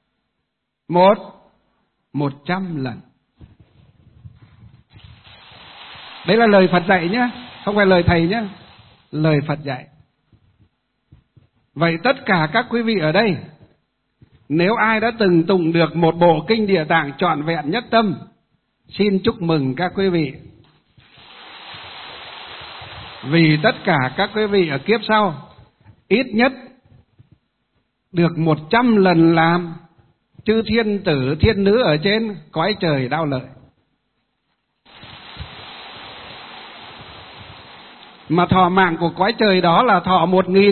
100 lần. Đấy là lời Phật dạy nhé, không phải lời thầy nhé, lời Phật dạy. Vậy tất cả các quý vị ở đây, nếu ai đã từng tụng được một bộ kinh Địa Tạng trọn vẹn nhất tâm, xin chúc mừng các quý vị. Vì tất cả các quý vị ở kiếp sau ít nhất được 100 lần làm chư thiên tử thiên nữ ở trên cõi trời đao lợi. Mà thọ mạng của cõi trời đó là thọ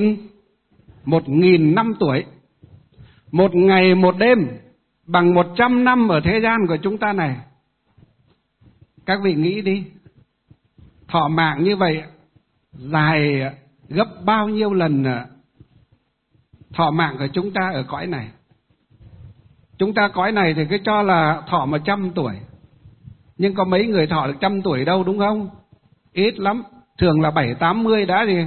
1.000 năm tuổi. Một ngày một đêm bằng 100 năm ở thế gian của chúng ta này. Các vị nghĩ đi, thọ mạng như vậy dài gấp bao nhiêu lần thọ mạng của chúng ta ở cõi này. Chúng ta cõi này thì cứ cho là thọ 100 tuổi, nhưng có mấy người thọ được 100 tuổi đâu, đúng không? Ít lắm, thường là 70-80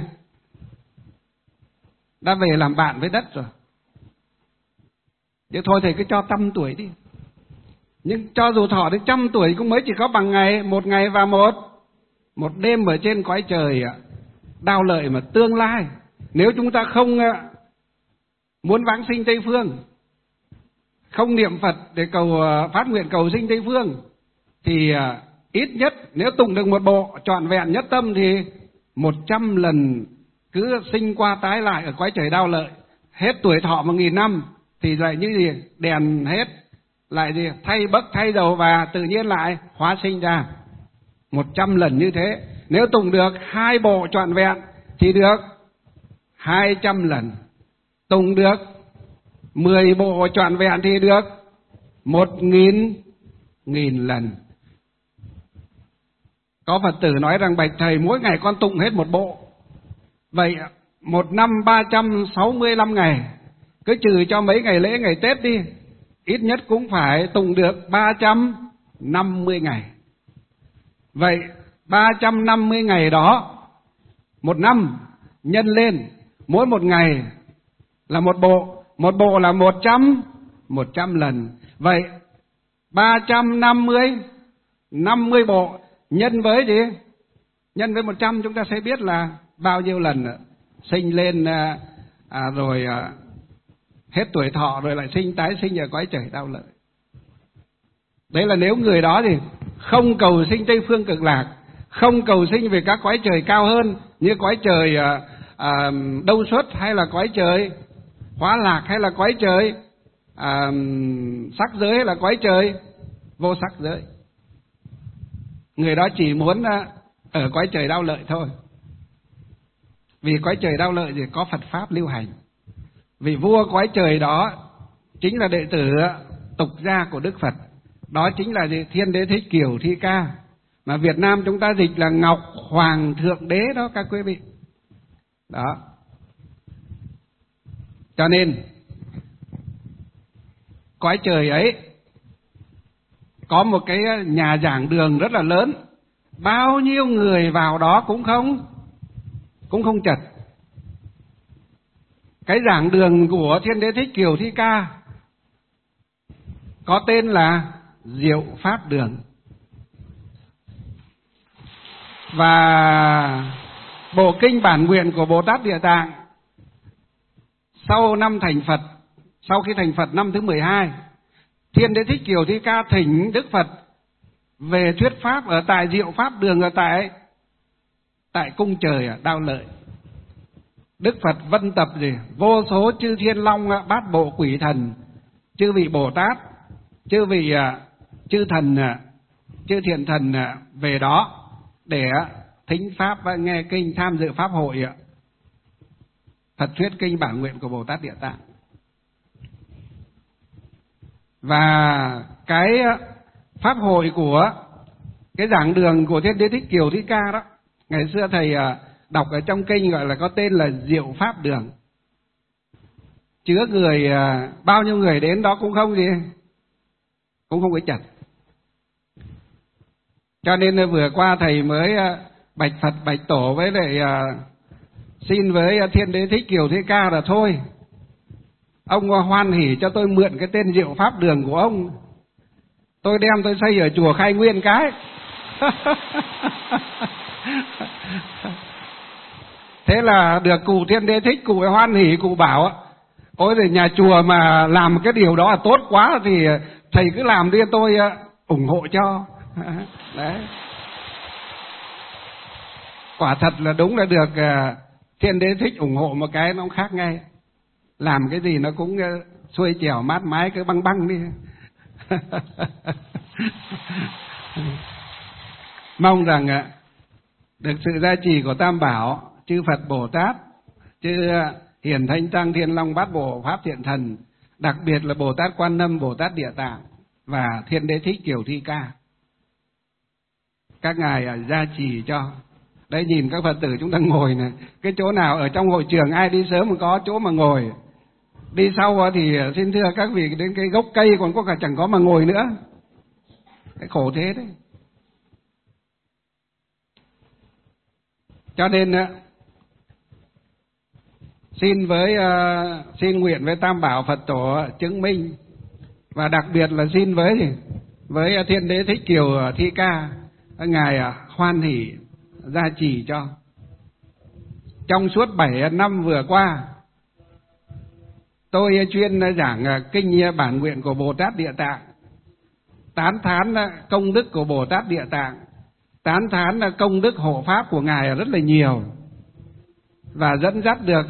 đã về làm bạn với đất rồi. Chứ thôi thầy cứ cho 100 tuổi đi. Nhưng cho dù thọ đến 100 tuổi cũng mới chỉ có bằng một ngày và một đêm ở trên cõi trời đao lợi. Mà tương lai nếu chúng ta không muốn vãng sinh Tây Phương, không niệm Phật để cầu phát nguyện cầu sinh Tây Phương, thì ít nhất nếu tụng được một bộ trọn vẹn nhất tâm thì 100 lần cứ sinh qua tái lại ở cõi trời đao lợi. Hết tuổi thọ 1.000 năm thì lại như gì? Đèn hết, lại gì? Thay bấc thay dầu và tự nhiên lại hóa sinh ra. 100 lần như thế. Nếu tụng được 2 bộ trọn vẹn thì được 200 lần. Tụng được 10 bộ trọn vẹn thì được 1.000 lần. Có Phật tử nói rằng bạch thầy mỗi ngày con tụng hết một bộ. Vậy một năm 365 ngày, cứ trừ cho mấy ngày lễ ngày Tết đi, ít nhất cũng phải tụng được 350 ngày. Vậy 350 ngày đó, một năm nhân lên, mỗi một ngày là một bộ là 100 lần. Vậy 350 bộ nhân với gì? Nhân với 100 chúng ta sẽ biết là bao nhiêu lần sinh lên rồi hết tuổi thọ rồi lại tái sinh ở cõi trời Đau Lợi. Đấy là nếu người đó thì không cầu sinh Tây Phương Cực Lạc, không cầu sinh về các cõi trời cao hơn như cõi trời Đông Xuất hay là cõi trời Hóa Lạc hay là cõi trời sắc giới hay là cõi trời vô sắc giới. Người đó chỉ muốn ở cõi trời Đau Lợi thôi. Vì cõi trời Đau Lợi thì có Phật Pháp lưu hành. Vì vua cõi trời đó chính là đệ tử tục gia của Đức Phật. Đó chính là Thiên Đế Thích Kiều Thi Ca. Mà Việt Nam chúng ta dịch là Ngọc Hoàng Thượng Đế đó các quý vị. Đó. Cho nên cõi trời ấy có một cái nhà giảng đường rất là lớn. Bao nhiêu người vào đó cũng không chật. Cái giảng đường của Thiên Đế Thích Kiều Thi Ca có tên là Diệu Pháp Đường. Và bộ kinh bản nguyện của Bồ Tát Địa Tạng sau năm thành Phật, sau khi thành Phật năm thứ 12, Thiên Đế Thích Kiều Thi Ca thỉnh Đức Phật về thuyết pháp ở tại Diệu Pháp Đường, ở tại cung trời ở Đau Lợi. Đức Phật vân tập gì? Vô số chư thiên long bát bộ quỷ thần, chư vị Bồ Tát, chư vị chư thần, chư thiện thần về đó để thính pháp và nghe kinh, tham dự pháp hội Phật thuyết kinh bản nguyện của Bồ Tát Địa Tạng. Và cái pháp hội của cái giảng đường của Thiên Đế Thích Kiều Thi Ca đó, ngày xưa thầy đọc ở trong kinh gọi là có tên là Diệu Pháp Đường. Chứa người, bao nhiêu người đến đó cũng không có chật. Cho nên vừa qua thầy mới bạch Phật bạch Tổ với lại xin với Thiên Đế Thích Kiều Thi Ca là thôi, ông hoan hỉ cho tôi mượn cái tên Diệu Pháp Đường của ông, tôi đem tôi xây ở chùa Khai Nguyên cái. Thế là được cụ Thiên Đế Thích, cụ hoan hỉ, cụ bảo ôi thì nhà chùa mà làm cái điều đó là tốt quá thì thầy cứ làm đi, tôi ủng hộ cho. Đấy. Quả thật là đúng là được Thiên Đế Thích ủng hộ một cái nó khác ngay. Làm cái gì nó cũng xuôi chèo mát mái, cứ băng băng đi. Mong rằng được sự gia trì của Tam Bảo, chư Phật Bồ Tát, chư Hiển Thánh Tăng Thiên Long Bát Bộ Pháp Thiện Thần, đặc biệt là Bồ Tát Quan Âm, Bồ Tát Địa Tạng và Thiên Đế Thích Kiều Thi Ca, các ngài gia trì cho. Đấy, nhìn các Phật tử chúng ta ngồi này, cái chỗ nào ở trong hội trường ai đi sớm mà có chỗ mà ngồi, đi sau thì xin thưa các vị đến cái gốc cây còn có cả chẳng có mà ngồi nữa. Cái khổ thế đấy. Cho nên xin nguyện với Tam Bảo Phật Tổ chứng minh, và đặc biệt là xin với Thiên Đế Thích Kiều Thi Ca, ngài hoan hỷ gia trì cho. Trong suốt 7 năm vừa qua, tôi chuyên giảng kinh bản nguyện của Bồ Tát Địa Tạng, tán thán công đức của Bồ Tát Địa Tạng, tán thán công đức hộ pháp của ngài rất là nhiều, và dẫn dắt được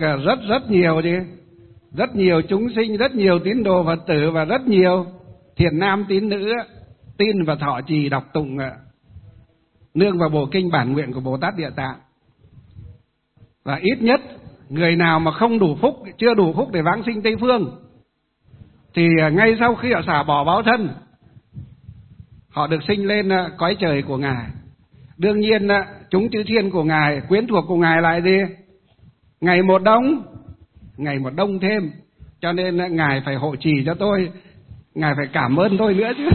rất nhiều chúng sinh, rất nhiều tín đồ Phật tử và rất nhiều thiện nam tín nữ tin và thọ trì đọc tụng nương vào bộ kinh bản nguyện của Bồ Tát Địa Tạng. Và ít nhất người nào mà không đủ phúc, chưa đủ phúc để vãng sinh Tây Phương, thì ngay sau khi họ xả bỏ báo thân, họ được sinh lên cõi trời của ngài. Đương nhiên chúng chư thiên của ngài, quyến thuộc của ngài lại gì? Ngày một đông thêm. Cho nên ngài phải hộ trì cho tôi, ngài phải cảm ơn tôi nữa chứ.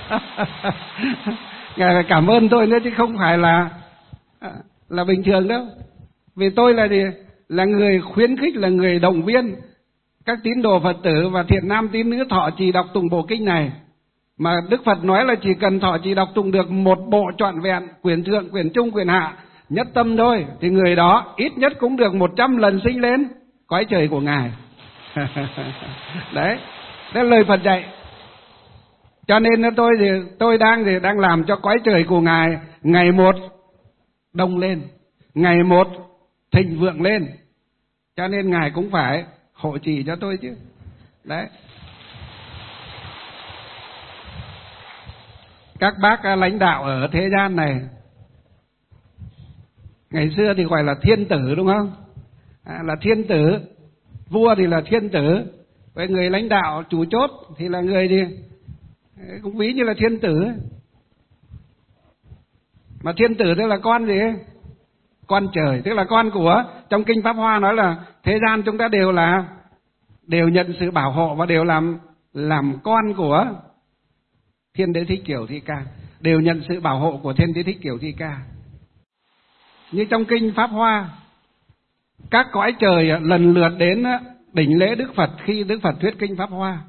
Ngài phải cảm ơn tôi nữa chứ không phải là bình thường đâu. Vì tôi là người khuyến khích, là người động viên, các tín đồ Phật tử và thiện nam tín nữ thọ trì đọc tụng bộ kinh này, mà Đức Phật nói là chỉ cần thọ trì đọc tụng được một bộ trọn vẹn, quyển thượng, quyển trung, quyển hạ, nhất tâm thôi, thì người đó ít nhất cũng được 100 lần sinh lên cõi trời của Ngài. Đấy, đó là lời Phật dạy. Cho nên tôi đang làm cho cõi trời của Ngài ngày một đông lên, ngày một thịnh vượng lên. Cho nên Ngài cũng phải hộ trì cho tôi chứ. Đấy. Các bác lãnh đạo ở thế gian này, ngày xưa thì gọi là thiên tử đúng không? Là thiên tử, vua thì là thiên tử, với người lãnh đạo chủ chốt thì là người gì? Cũng ví như là thiên tử. Mà thiên tử tức là con gì? Con trời, tức là con của, trong kinh Pháp Hoa nói là thế gian chúng ta đều nhận sự bảo hộ và đều làm con của Thiên Đế Thích Kiểu Thi Ca, đều nhận sự bảo hộ của Thiên Đế Thích Kiểu Thi Ca. Như trong kinh Pháp Hoa, các cõi trời lần lượt đến đỉnh lễ Đức Phật khi Đức Phật thuyết kinh Pháp Hoa,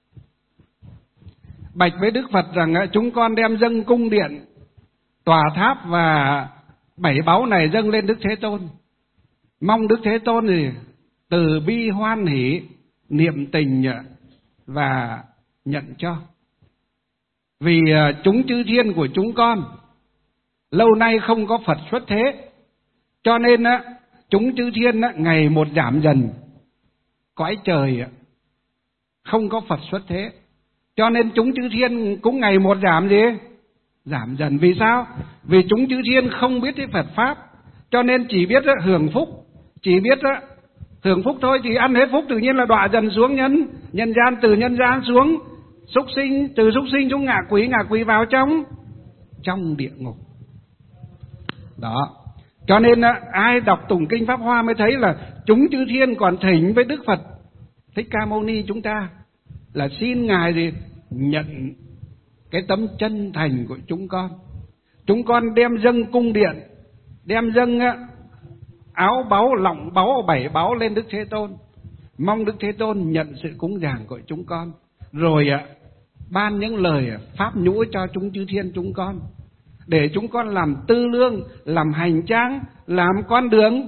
bạch với Đức Phật rằng chúng con đem dâng cung điện, tòa tháp và 7 báu này dâng lên Đức Thế Tôn, mong Đức Thế Tôn thì từ bi hoan hỷ, niệm tình và nhận cho. Vì chúng chư thiên của chúng con lâu nay không có Phật xuất thế, cho nên chúng chư thiên ngày một giảm dần. Cõi trời không có Phật xuất thế, cho nên chúng chư thiên cũng ngày một giảm gì? Giảm dần. Vì sao? Vì chúng chư thiên không biết cái Phật Pháp, cho nên chỉ biết hưởng phúc, chỉ biết hưởng phúc thôi, thì ăn hết phúc tự nhiên là đọa dần xuống nhân gian, từ nhân gian xuống súc sinh, từ súc sinh xuống ngạ quỷ vào trong địa ngục. Đó. Cho nên ai đọc tụng kinh Pháp Hoa mới thấy là chúng chư thiên còn thỉnh với Đức Phật Thích Ca Mâu Ni chúng ta là xin Ngài gì? Nhận cái tấm chân thành của chúng con. Chúng con đem dâng cung điện, đem dâng áo báu, lọng báu, 7 báu lên Đức Thế Tôn, mong Đức Thế Tôn nhận sự cúng dường của chúng con, rồi ban những lời pháp nhũ cho chúng chư thiên chúng con, để chúng con làm tư lương, làm hành trang, làm con đường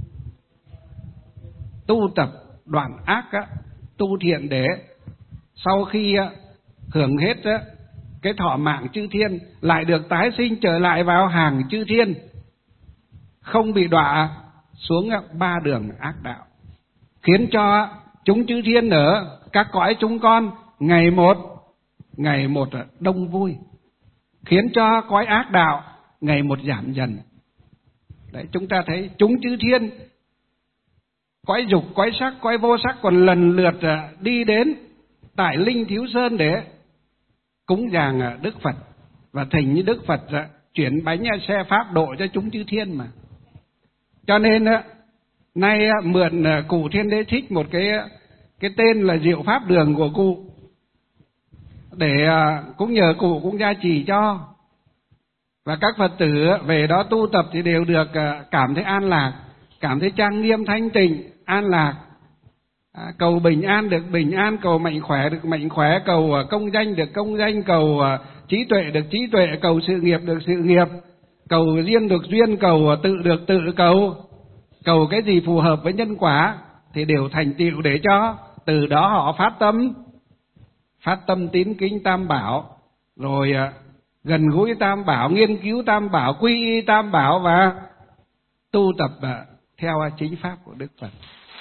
tu tập đoạn ác, tu thiện, để sau khi hưởng hết cái thọ mạng chư thiên lại được tái sinh trở lại vào hàng chư thiên, không bị đọa xuống 3 đường ác đạo, khiến cho chúng chư thiên ở các cõi chúng con ngày một đông vui, khiến cho cõi ác đạo ngày một giảm dần. Đấy, chúng ta thấy chúng chư thiên, cõi dục, cõi sắc, cõi vô sắc còn lần lượt đi đến tại Linh Thiếu Sơn để cúng dường Đức Phật và thỉnh như Đức Phật chuyển bánh xe pháp độ cho chúng chư thiên mà. Cho nên nay mượn cụ Thiên Đế Thích một cái tên là Diệu Pháp Đường của cụ, để cũng nhờ cụ cũng gia trì cho, và các Phật tử về đó tu tập thì đều được cảm thấy an lạc, cảm thấy trang nghiêm thanh tịnh, an lạc. Cầu bình an được bình an, cầu mạnh khỏe được mạnh khỏe, cầu công danh được công danh, cầu trí tuệ được trí tuệ, cầu sự nghiệp được sự nghiệp, cầu duyên được duyên, cầu tự được tự, cầu cái gì phù hợp với nhân quả thì đều thành tựu, để cho từ đó họ phát tâm tín kính Tam Bảo, rồi gần gũi Tam Bảo, nghiên cứu Tam Bảo, quy y Tam Bảo và tu tập theo chính pháp của Đức Phật.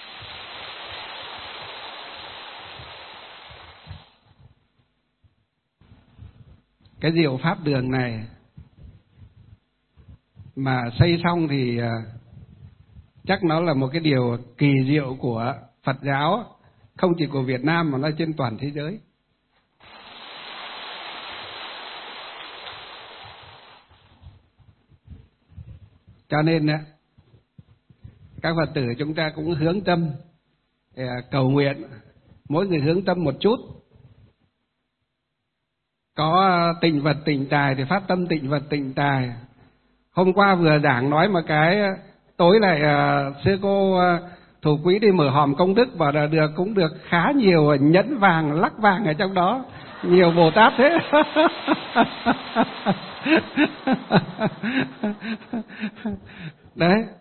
Cái Diệu Pháp Đường này mà xây xong thì chắc nó là một cái điều kỳ diệu của Phật giáo, không chỉ của Việt Nam mà nó trên toàn thế giới. Cho nên các Phật tử chúng ta cũng hướng tâm cầu nguyện, mỗi người hướng tâm một chút. Có tịnh vật tịnh tài thì phát tâm tịnh vật tịnh tài. Hôm qua vừa giảng nói một cái, tối lại sư cô thủ quỹ đi mở hòm công đức bảo là được, cũng được khá nhiều nhẫn vàng, lắc vàng ở trong đó, nhiều Bồ Tát thế. Đấy,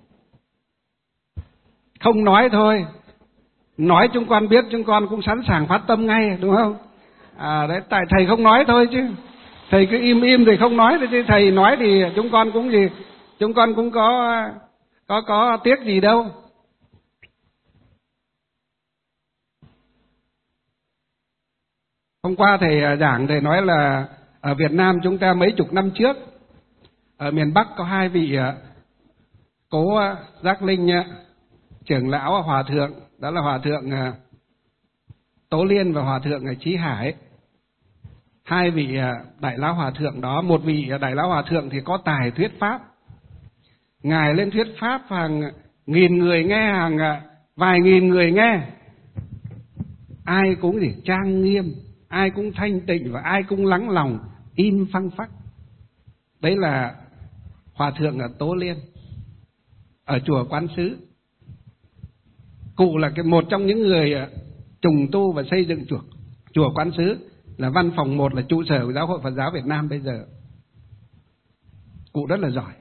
không nói thôi, nói chúng con biết, chúng con cũng sẵn sàng phát tâm ngay, đúng không? Đấy, tại thầy không nói thôi chứ, thầy cứ im im thì không nói thôi, chứ thầy nói thì chúng con cũng gì, chúng con cũng có tiếc gì đâu. Hôm qua thầy giảng, thầy nói là ở Việt Nam chúng ta mấy chục năm trước, ở miền Bắc có hai vị Cố Giác Linh trưởng lão hòa thượng, đó là hòa thượng Tố Liên và hòa thượng Chí Hải. Hai vị đại lão hòa thượng đó, một vị đại lão hòa thượng thì có tài thuyết pháp, ngài lên thuyết pháp hàng nghìn người nghe, hàng vài nghìn người nghe, ai cũng gì trang nghiêm, ai cũng thanh tịnh và ai cũng lắng lòng, im phăng phắc. Đấy là hòa thượng Tố Liên ở chùa Quán Sứ. Cụ là một trong những người trùng tu và xây dựng chùa Quán Sứ, là văn phòng 1, là trụ sở của Giáo hội Phật giáo Việt Nam bây giờ. Cụ rất là giỏi.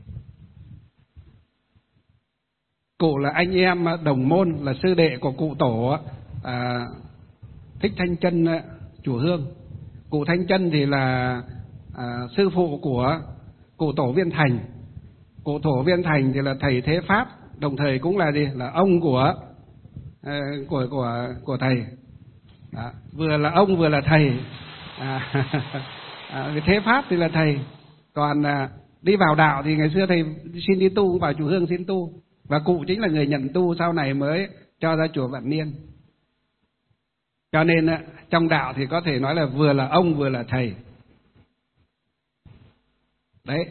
Cụ là anh em đồng môn, là sư đệ của cụ tổ Thích Thanh Chân chùa Hương. Cụ Thanh Chân thì là sư phụ của cụ tổ Viên Thành. Cụ tổ Viên Thành thì là thầy Thế Pháp, đồng thời cũng là gì, là ông của thầy. Đó, vừa là ông vừa là thầy. Thế Pháp thì là thầy, còn đi vào đạo thì ngày xưa thầy xin đi tu, vào chùa Hương xin tu, và cụ chính là người nhận tu, sau này mới cho ra chùa Vạn Niên. Cho nên trong đạo thì có thể nói là vừa là ông vừa là thầy. Đấy,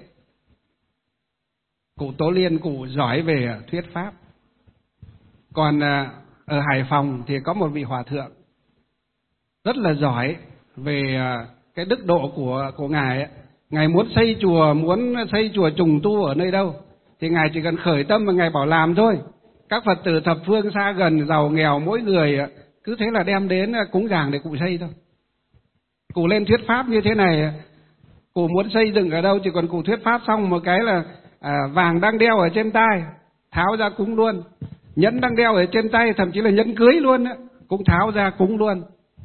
cụ Tố Liên cụ giỏi về thuyết pháp. Còn ở Hải Phòng thì có một vị hòa thượng rất là giỏi về cái đức độ của ngài ấy. Ngài muốn xây chùa trùng tu ở nơi đâu thì ngài chỉ cần khởi tâm và ngài bảo làm thôi. Các Phật tử thập phương xa gần, giàu nghèo, mỗi người cứ thế là đem đến cúng dường để cụ xây thôi. Cụ lên thuyết pháp như thế này, cụ muốn xây dựng ở đâu chỉ còn cụ thuyết pháp xong một cái là vàng đang đeo ở trên tai tháo ra cúng luôn, nhẫn đang đeo ở trên tay, thậm chí là nhẫn cưới luôn cũng tháo ra cúng luôn,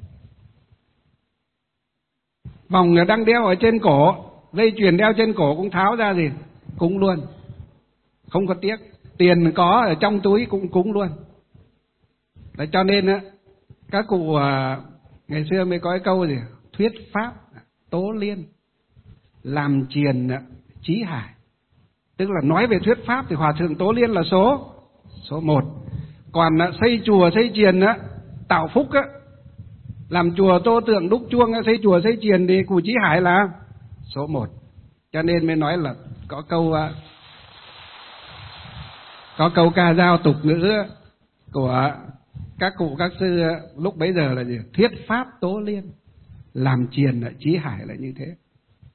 vòng đang đeo ở trên cổ, dây chuyền đeo trên cổ cũng tháo ra gì cúng luôn, không có tiếc. Tiền có ở trong túi cũng cúng luôn. Đấy, cho nên các cụ ngày xưa mới có cái câu gì, thuyết pháp Tố Liên, làm triền Chí Hải. Tức là nói về thuyết pháp thì hòa thượng Tố Liên là số 1. Còn xây chùa xây triền tạo phúc làm chùa tô tượng đúc chuông, xây chùa xây triền thì cụ Chí Hải là số 1. Cho nên mới nói là có câu ca dao tục ngữ của các cụ các sư lúc bấy giờ là gì? Thuyết pháp Tố Liên, làm triền Chí Hải là như thế.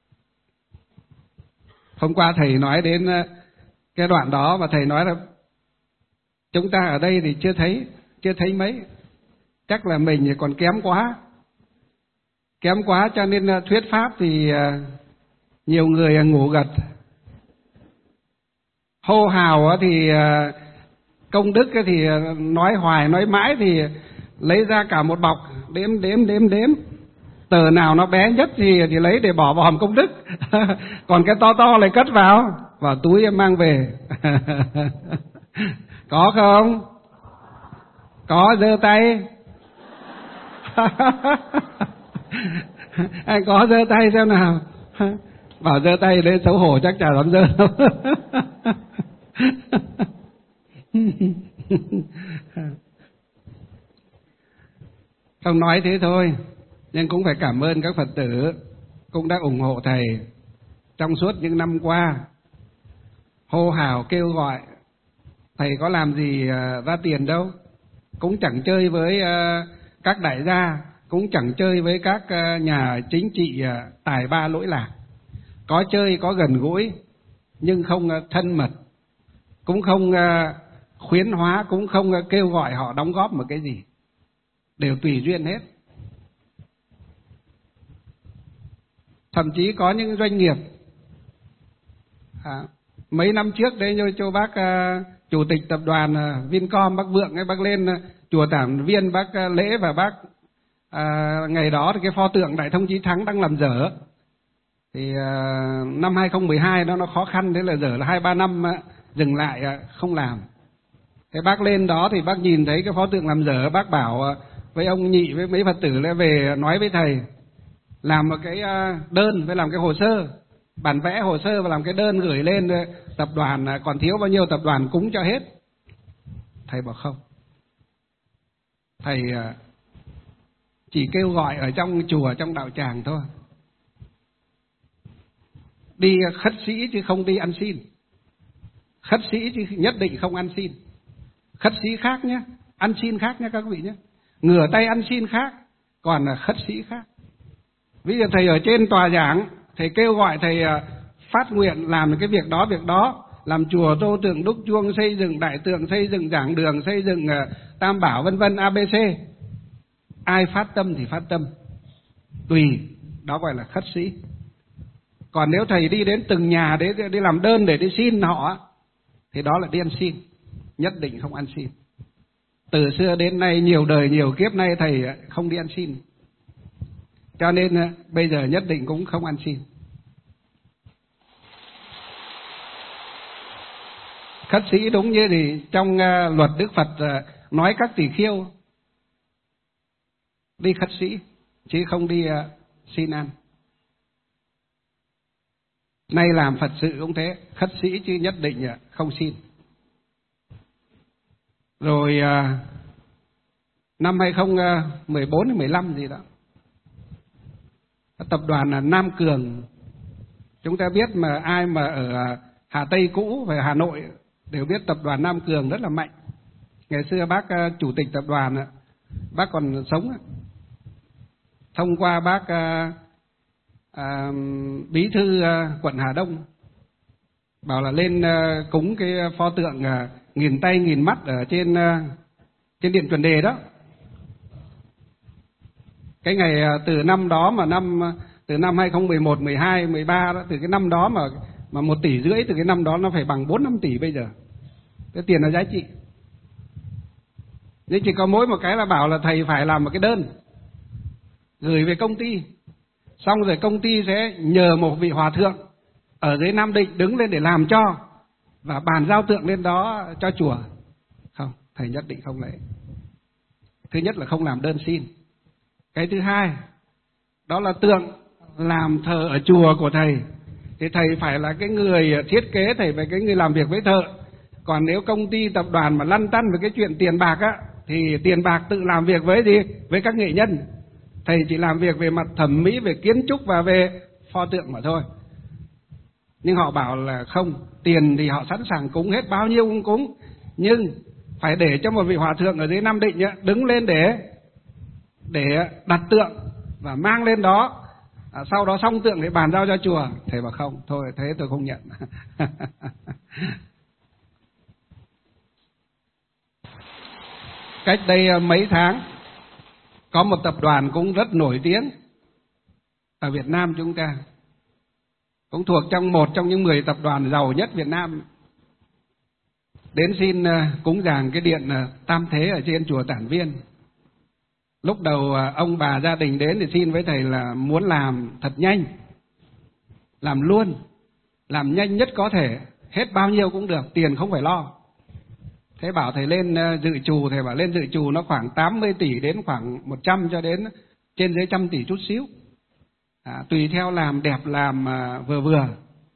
Hôm qua thầy nói đến cái đoạn đó và thầy nói là chúng ta ở đây thì chưa thấy mấy, chắc là mình thì còn kém quá cho nên thuyết pháp thì nhiều người ngủ gật. Hô hào thì công đức thì nói hoài nói mãi thì lấy ra cả một bọc đếm, tờ nào nó bé nhất thì lấy để bỏ vào hòm công đức. Còn cái to lại cất vào túi mang về. Có không? Có, giơ tay. Anh có giơ tay xem nào. Bảo giơ tay đấy xấu hổ chắc chả dám giơ đâu. Không nói thế thôi, nhưng cũng phải cảm ơn các Phật tử cũng đã ủng hộ thầy trong suốt những năm qua, hô hào kêu gọi. Thầy có làm gì ra tiền đâu, cũng chẳng chơi với các đại gia, cũng chẳng chơi với các nhà chính trị tài ba lỗi lạc. Có chơi có gần gũi nhưng không thân mật, cũng không khuyến hóa, cũng không kêu gọi họ đóng góp một cái gì, đều tùy duyên hết. Thậm chí có những doanh nghiệp mấy năm trước đấy, như cho bác chủ tịch tập đoàn Vincom bác Vượng ấy, bác lên chùa Tản Viên bác lễ, và bác ngày đó thì cái pho tượng Đại Thông Chí Thắng đang làm dở. Thì năm 2012 nó khó khăn, thế là dở là 2-3 năm dừng lại không làm. Thế bác lên đó thì bác nhìn thấy cái pho tượng làm dở, bác bảo với ông Nhị với mấy Phật tử lại về nói với thầy làm một cái đơn, với làm cái hồ sơ, bản vẽ hồ sơ và làm cái đơn gửi lên tập đoàn, còn thiếu bao nhiêu tập đoàn cúng cho hết. Thầy bảo không, thầy chỉ kêu gọi ở trong chùa, trong đạo tràng thôi, đi khất sĩ chứ không đi ăn xin. Khất sĩ chứ nhất định không ăn xin. Khất sĩ khác nhé, ăn xin khác nhé các vị nhé. Ngửa tay ăn xin khác, còn là khất sĩ khác. Ví dụ thầy ở trên tòa giảng, thầy kêu gọi, thầy phát nguyện làm cái việc đó, làm chùa, tô tượng, đúc chuông, xây dựng đại tượng, xây dựng giảng đường, xây dựng tam bảo vân vân ABC. Ai phát tâm thì phát tâm, tùy, đó gọi là khất sĩ. Còn nếu thầy đi đến từng nhà để đi làm đơn để đi xin họ, thì đó là đi ăn xin, nhất định không ăn xin. Từ xưa đến nay, nhiều đời nhiều kiếp nay thầy không đi ăn xin, cho nên bây giờ nhất định cũng không ăn xin. Khất sĩ đúng như thì trong luật Đức Phật nói các tỳ kheo đi khất sĩ chứ không đi xin ăn. Nay làm Phật sự cũng thế, khất sĩ chứ nhất định không xin. Rồi năm 2014 hay 15 gì đó, tập đoàn là Nam Cường, chúng ta biết mà, ai mà ở Hà Tây cũ và Hà Nội đều biết tập đoàn Nam Cường rất là mạnh. Ngày xưa bác chủ tịch tập đoàn, bác còn sống, thông qua bác bí thư quận Hà Đông bảo là lên cúng cái pho tượng nghìn tay nghìn mắt ở trên Điện Chuẩn Đề đó. Cái ngày từ năm đó mà từ năm 2011, 12, 13 đó, từ cái năm đó mà 1,5 tỷ, từ cái năm đó nó phải bằng 4-5 tỷ bây giờ. Cái tiền là giá trị. Nhưng chỉ có mỗi một cái là bảo là thầy phải làm một cái đơn gửi về công ty, xong rồi công ty sẽ nhờ một vị hòa thượng ở dưới Nam Định đứng lên để làm cho, và bàn giao tượng lên đó cho chùa. Không, thầy nhất định không lấy. Thứ nhất là không làm đơn xin. Cái thứ hai, đó là tượng làm thờ ở chùa của thầy, thì thầy phải là cái người thiết kế, thầy phải cái người làm việc với thợ. Còn nếu công ty tập đoàn mà lăn tăn về cái chuyện tiền bạc á, thì tiền bạc tự làm việc với gì? Với các nghệ nhân. Thầy chỉ làm việc về mặt thẩm mỹ, về kiến trúc và về pho tượng mà thôi. Nhưng họ bảo là không, tiền thì họ sẵn sàng cúng hết, bao nhiêu cũng cúng, nhưng phải để cho một vị hòa thượng ở dưới Nam Định đứng lên để đặt tượng và mang lên đó, sau đó xong tượng thì bàn giao cho chùa. Thầy bảo không, thôi thế tôi không nhận. Cách đây mấy tháng, có một tập đoàn cũng rất nổi tiếng ở Việt Nam chúng ta, cũng thuộc trong một trong những 10 tập đoàn giàu nhất Việt Nam, đến xin cúng dường cái điện Tam Thế ở trên chùa Tản Viên. Lúc đầu ông bà gia đình đến thì xin với thầy là muốn làm thật nhanh, làm luôn, làm nhanh nhất có thể, hết bao nhiêu cũng được, tiền không phải lo. Thế bảo thầy lên dự trù, thầy bảo lên dự trù nó khoảng 80 tỷ đến khoảng 100 cho đến trên dưới 100 tỷ chút xíu. Tùy theo làm đẹp, làm vừa vừa.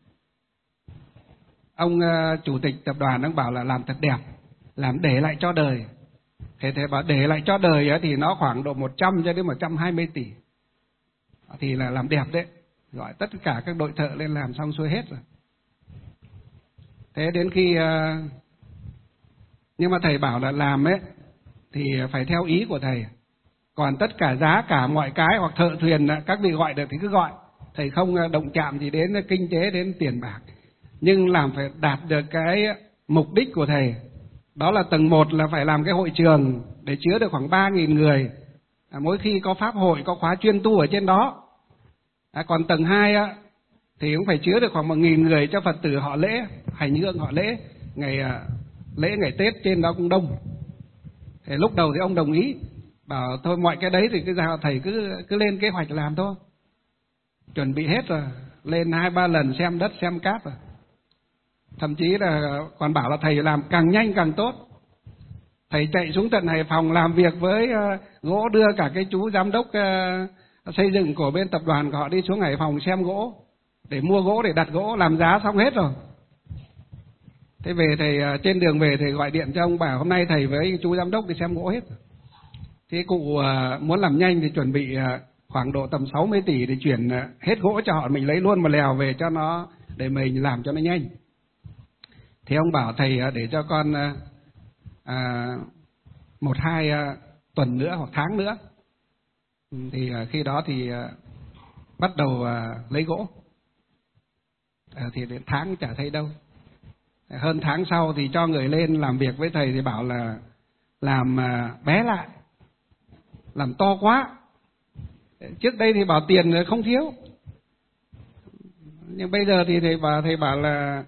Ông chủ tịch tập đoàn ông bảo là làm thật đẹp, làm để lại cho đời. Thế thầy bảo để lại cho đời thì nó khoảng độ 100 cho đến 120 tỷ. Thì là làm đẹp đấy. Gọi tất cả các đội thợ lên làm xong xuôi hết rồi. Thế đến khi nhưng mà thầy bảo là làm ấy thì phải theo ý của thầy. Còn tất cả giá cả mọi cái hoặc thợ thuyền các vị gọi được thì cứ gọi. Thầy không động chạm gì đến kinh tế, đến tiền bạc. Nhưng làm phải đạt được cái mục đích của thầy. Đó là tầng 1 là phải làm cái hội trường để chứa được khoảng 3.000 người. Mỗi khi có pháp hội, có khóa chuyên tu ở trên đó. Còn tầng 2 thì cũng phải chứa được khoảng 1.000 người cho Phật tử họ lễ, hành hương họ lễ ngày Tết trên đó cũng đông. Thì lúc đầu thì ông đồng ý, bảo thôi mọi cái đấy thì thầy cứ lên kế hoạch làm thôi. Chuẩn bị hết rồi, lên 2-3 lần xem đất xem cát rồi. Thậm chí là còn bảo là thầy làm càng nhanh càng tốt. Thầy chạy xuống tận Hải Phòng làm việc với gỗ, đưa cả cái chú giám đốc xây dựng của bên tập đoàn của họ đi xuống Hải Phòng xem gỗ, để mua gỗ, để đặt gỗ, làm giá xong hết rồi. Thế về thầy trên đường về thầy gọi điện cho ông, bảo hôm nay thầy với chú giám đốc đi xem gỗ hết. Thế cụ muốn làm nhanh thì chuẩn bị khoảng độ tầm 60 tỷ để chuyển hết gỗ cho họ, mình lấy luôn một lèo về cho nó, để mình làm cho nó nhanh. Thì ông bảo thầy để cho con 1-2 tuần nữa hoặc tháng nữa, thì khi đó thì bắt đầu lấy gỗ. Thì đến tháng chả thấy đâu. Hơn tháng sau thì cho người lên làm việc với thầy thì bảo là làm bé lại, làm to quá. Trước đây thì bảo tiền không thiếu, nhưng bây giờ thì thầy bảo là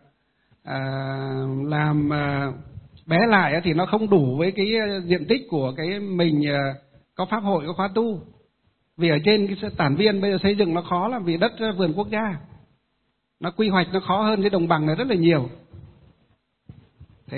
làm bé lại thì nó không đủ với cái diện tích của cái mình có pháp hội, có khóa tu. Vì ở trên cái tản viên bây giờ xây dựng nó khó lắm, vì đất vườn quốc gia, nó quy hoạch nó khó hơn cái đồng bằng này rất là nhiều. Thế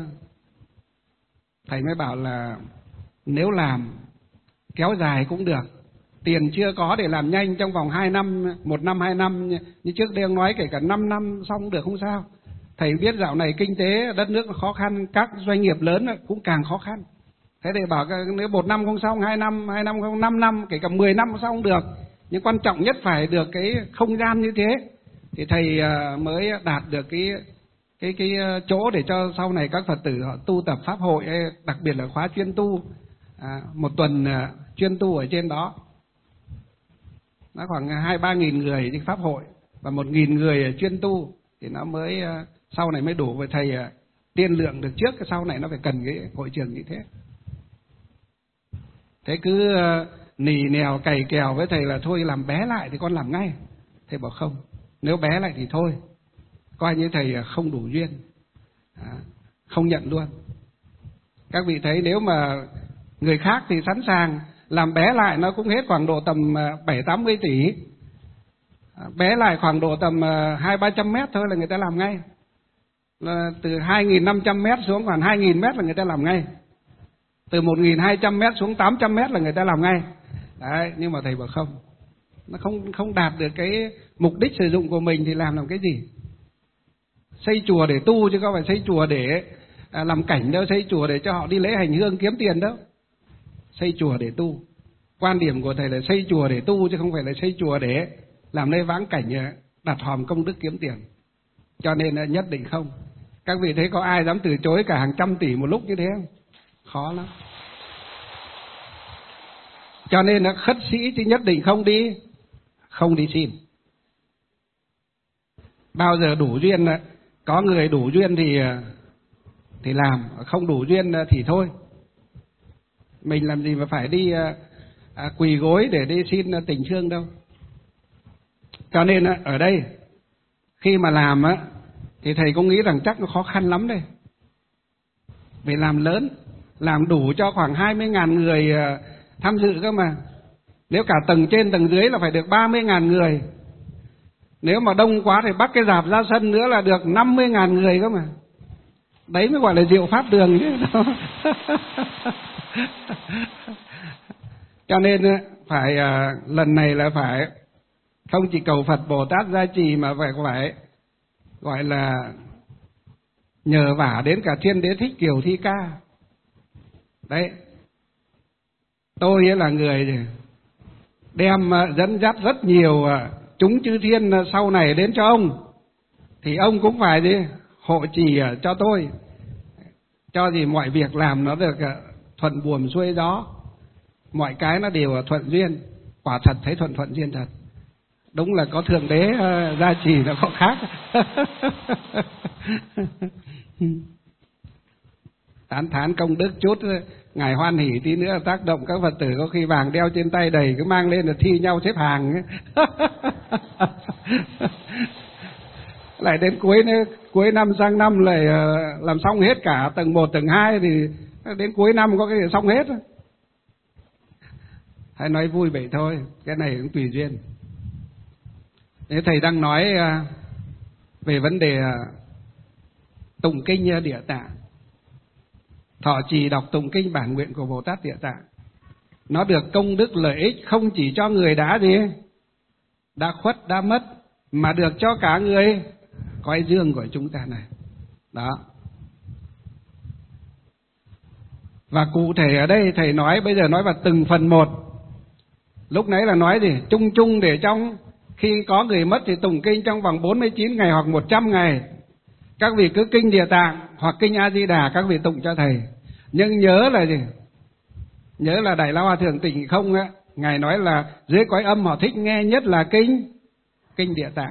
thầy mới bảo là nếu làm kéo dài cũng được, tiền chưa có để làm nhanh trong vòng 2 năm, 1 năm 2 năm như trước đây ông nói, kể cả 5 năm xong cũng được, không sao. Thầy biết dạo này kinh tế đất nước nó khó khăn, các doanh nghiệp lớn cũng càng khó khăn. Thế thì bảo nếu 1 năm không xong, 2 năm không, 5 năm, kể cả 10 năm không xong cũng được. Nhưng quan trọng nhất phải được cái không gian như thế, thì thầy mới đạt được cái chỗ để cho sau này các Phật tử họ tu tập pháp hội, đặc biệt là khóa chuyên tu, 1 tuần chuyên tu ở trên đó. Nó khoảng 2-3 nghìn người đi pháp hội và 1.000 người chuyên tu, thì nó mới sau này mới đủ. Với thầy tiên lượng được trước, sau này nó phải cần cái hội trường như thế. Thế cứ nì nèo cày kèo với thầy là thôi làm bé lại thì con làm ngay. Thầy bảo không, nếu bé lại thì thôi, coi như thầy không đủ duyên, không nhận luôn. Các vị thấy nếu mà người khác thì sẵn sàng làm bé lại, nó cũng hết khoảng độ tầm 70-80 tỷ. Bé lại khoảng độ tầm 200-300 mét thôi là người ta làm ngay. Là từ 2.500 mét xuống khoảng 2.000 mét là người ta làm ngay. Từ 1.200 mét xuống 800 mét là người ta làm ngay. Đấy, nhưng mà thầy bảo không, nó không đạt được cái mục đích sử dụng của mình thì làm cái gì? Xây chùa để tu chứ không phải xây chùa để làm cảnh đâu, xây chùa để cho họ đi lễ hành hương kiếm tiền đâu. Xây chùa để tu. Quan điểm của thầy là xây chùa để tu chứ không phải là xây chùa để làm nơi vãng cảnh đặt hòm công đức kiếm tiền. Cho nên là nhất định không. Các vị thấy có ai dám từ chối cả hàng trăm tỷ một lúc như thế không? Khó lắm. Cho nên là khất sĩ thì nhất định không đi xin. Bao giờ đủ duyên, có người đủ duyên thì làm, không đủ duyên thì thôi. Mình làm gì mà phải đi quỳ gối để đi xin tình thương đâu. Cho nên ở đây khi mà làm thì thầy cũng nghĩ rằng chắc nó khó khăn lắm đây. Vì làm lớn, làm đủ cho khoảng 20.000 người tham dự cơ mà. Nếu cả tầng trên tầng dưới là phải được 30.000 người. Nếu mà đông quá thì bắt cái rạp ra sân nữa là được 50.000 người cơ mà. Đấy mới gọi là diệu pháp đường chứ. Cho nên phải lần này là phải không chỉ cầu Phật Bồ Tát gia trì mà phải gọi là nhờ vả đến cả Thiên Đế Thích Kiều thi ca. Đấy, tôi là người đem dẫn dắt rất nhiều chúng chư thiên sau này đến cho ông, thì ông cũng phải hộ trì cho tôi, cho gì mọi việc làm nó được thuận buồm xuôi gió, mọi cái nó đều thuận duyên. Quả thật thấy thuận duyên thật. Đúng là có Thượng Đế gia trì nó có khác. tán thán công đức chút, ngài hoan hỉ tí nữa tác động các Phật tử có khi vàng đeo trên tay đầy, cứ mang lên là thi nhau xếp hàng. Lại đến cuối năm sang năm lại làm xong hết cả tầng 1, tầng 2 thì đến cuối năm có cái gì xong hết. Hãy nói vui vậy thôi, cái này cũng tùy duyên. Thế thầy đang nói về vấn đề tụng kinh Địa Tạng, thọ trì đọc tụng kinh bản nguyện của Bồ Tát Địa Tạng. Nó được công đức lợi ích không chỉ cho người đã khuất, đã mất, mà được cho cả người cõi dương của chúng ta này. Đó. Và cụ thể ở đây thầy nói, bây giờ nói vào từng phần một. Lúc nãy là nói gì? Chung chung để trong khi có người mất thì tụng kinh trong vòng 49 ngày hoặc 100 ngày. Các vị cứ kinh Địa Tạng hoặc kinh A Di Đà các vị tụng cho thầy. Nhưng nhớ là gì? Nhớ là Đại Lão Hòa Thượng Tịnh Không á, ngài nói là dưới cõi âm họ thích nghe nhất là kinh Địa Tạng.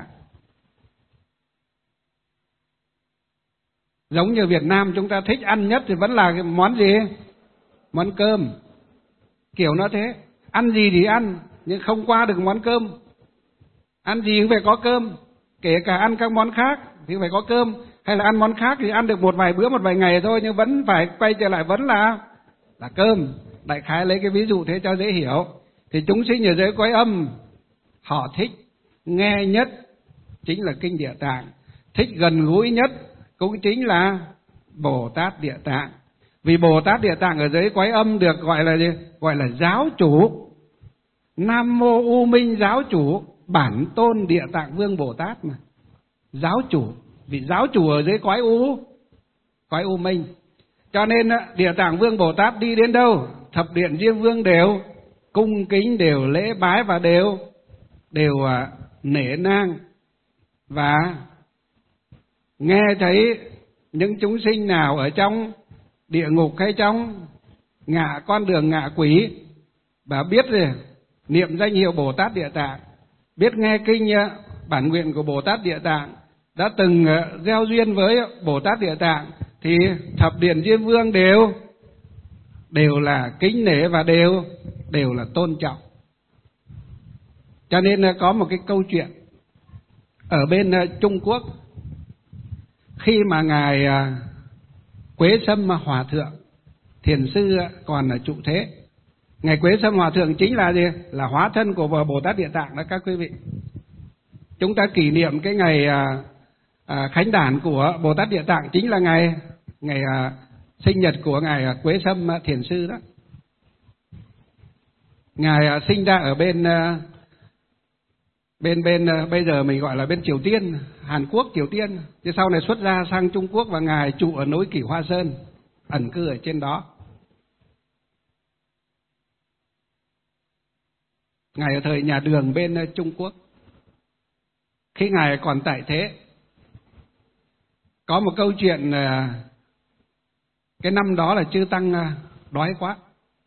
Giống như Việt Nam chúng ta thích ăn nhất thì vẫn là cái món gì? Món cơm. Kiểu nó thế, ăn gì thì ăn, nhưng không qua được món cơm. Ăn gì cũng phải có cơm, kể cả ăn các món khác thì phải có cơm, hay là ăn món khác thì ăn được một vài bữa, một vài ngày thôi, nhưng vẫn phải quay trở lại vẫn là cơm. Đại khái lấy cái ví dụ thế cho dễ hiểu. Thì chúng sinh ở dưới cõi âm họ thích nghe nhất chính là kinh Địa Tạng, thích gần gũi nhất cũng chính là Bồ Tát Địa Tạng. Vì Bồ Tát Địa Tạng ở dưới cõi âm được gọi là gì? Gọi là giáo chủ. Nam Mô U Minh giáo chủ, bản tôn Địa Tạng Vương Bồ Tát mà. Giáo chủ, vị giáo chủ ở dưới cõi U Minh. Cho nên Địa Tạng Vương Bồ Tát đi đến đâu, thập điện Diêm Vương đều cung kính, đều lễ bái và đều nể nang. Và nghe thấy những chúng sinh nào ở trong địa ngục hay trong con đường ngạ quỷ, và biết niệm danh hiệu Bồ Tát Địa Tạng, biết nghe kinh bản nguyện của Bồ Tát Địa Tạng, đã từng gieo duyên với Bồ Tát Địa Tạng, thì thập điện Diêm Vương đều là kính nể và đều là tôn trọng. Cho nên có một cái câu chuyện ở bên Trung Quốc, khi mà ngài Quế Sâm Hòa Thượng Thiền Sư còn là trụ thế. Ngài Quế Sâm Hòa Thượng chính là gì? Là hóa thân của Bồ Tát Địa Tạng đó các quý vị. Chúng ta kỷ niệm cái ngày khánh đản của Bồ Tát Địa Tạng chính là ngày sinh nhật của ngài Quế Sâm Thiền Sư đó. Ngài sinh ra ở bên bây giờ mình gọi là bên Triều Tiên, Hàn Quốc, Triều Tiên. Chứ sau này xuất ra sang Trung Quốc và ngài trụ ở núi Kỷ Hoa Sơn, ẩn cư ở trên đó. Ngài ở thời nhà Đường bên Trung Quốc. Khi ngài còn tại thế, có một câu chuyện, cái năm đó là chư tăng đói quá,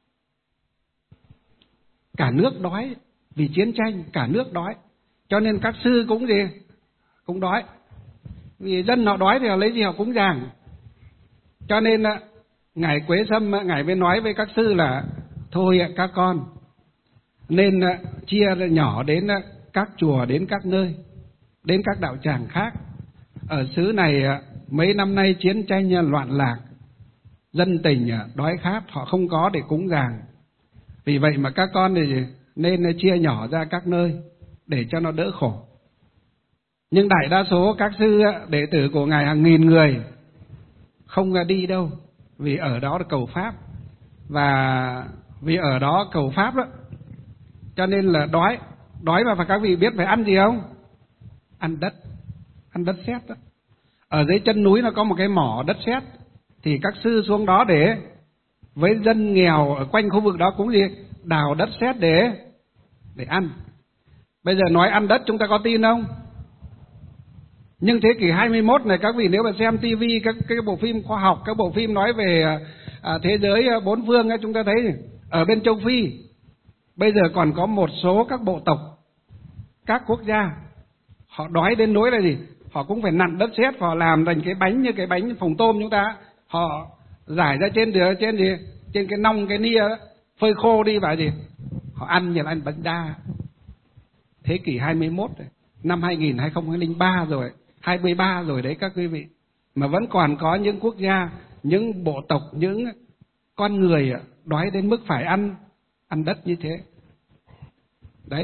cả nước đói vì chiến tranh, cả nước đói, cho nên các sư cũng đói, vì dân họ đói thì họ lấy gì họ cúng dường. Cho nên ngài Quế Sâm ngài mới nói với các sư là thôi các con nên chia nhỏ đến các chùa, đến các nơi, đến các đạo tràng khác. Ở xứ này mấy năm nay chiến tranh loạn lạc, dân tình đói khát, họ không có để cúng dường. Vì vậy mà các con thì nên chia nhỏ ra các nơi để cho nó đỡ khổ. Nhưng đại đa số các sư đệ tử của ngài hàng nghìn người không đi đâu, vì ở đó là cầu pháp, và vì ở đó cầu pháp đó, cho nên là đói mà các vị biết phải ăn gì không? Ăn đất sét đó. Ở dưới chân núi nó có một cái mỏ đất sét, thì các sư xuống đó để với dân nghèo ở quanh khu vực đó cũng đào đất sét để ăn. Bây giờ nói ăn đất chúng ta có tin không? Nhưng thế kỷ 21 này các vị nếu mà xem TV, các bộ phim khoa học, các bộ phim nói về thế giới bốn phương ấy, chúng ta thấy ở bên châu Phi bây giờ còn có một số các bộ tộc, các quốc gia họ đói đến nỗi là gì? Họ cũng phải nặn đất sét, họ làm thành cái bánh như cái bánh phồng tôm chúng ta, họ rải ra trên cái nong cái nia đó, phơi khô đi và họ ăn như là ăn bánh đa. Thế kỷ 21 rồi, năm 2003 rồi, 23 rồi đấy các quý vị, mà vẫn còn có những quốc gia, những bộ tộc, những con người đói đến mức phải ăn đất như thế. Đấy.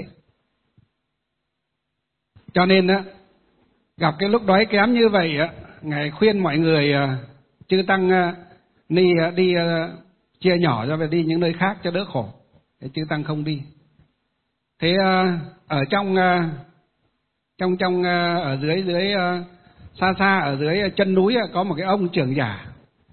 Cho nên gặp cái lúc đói kém như vậy, Ngài khuyên mọi người chư tăng đi chia nhỏ ra và đi những nơi khác cho đỡ khổ. Thế chư tăng không đi. Thế ở ở dưới xa ở dưới chân núi có một cái ông trưởng giả.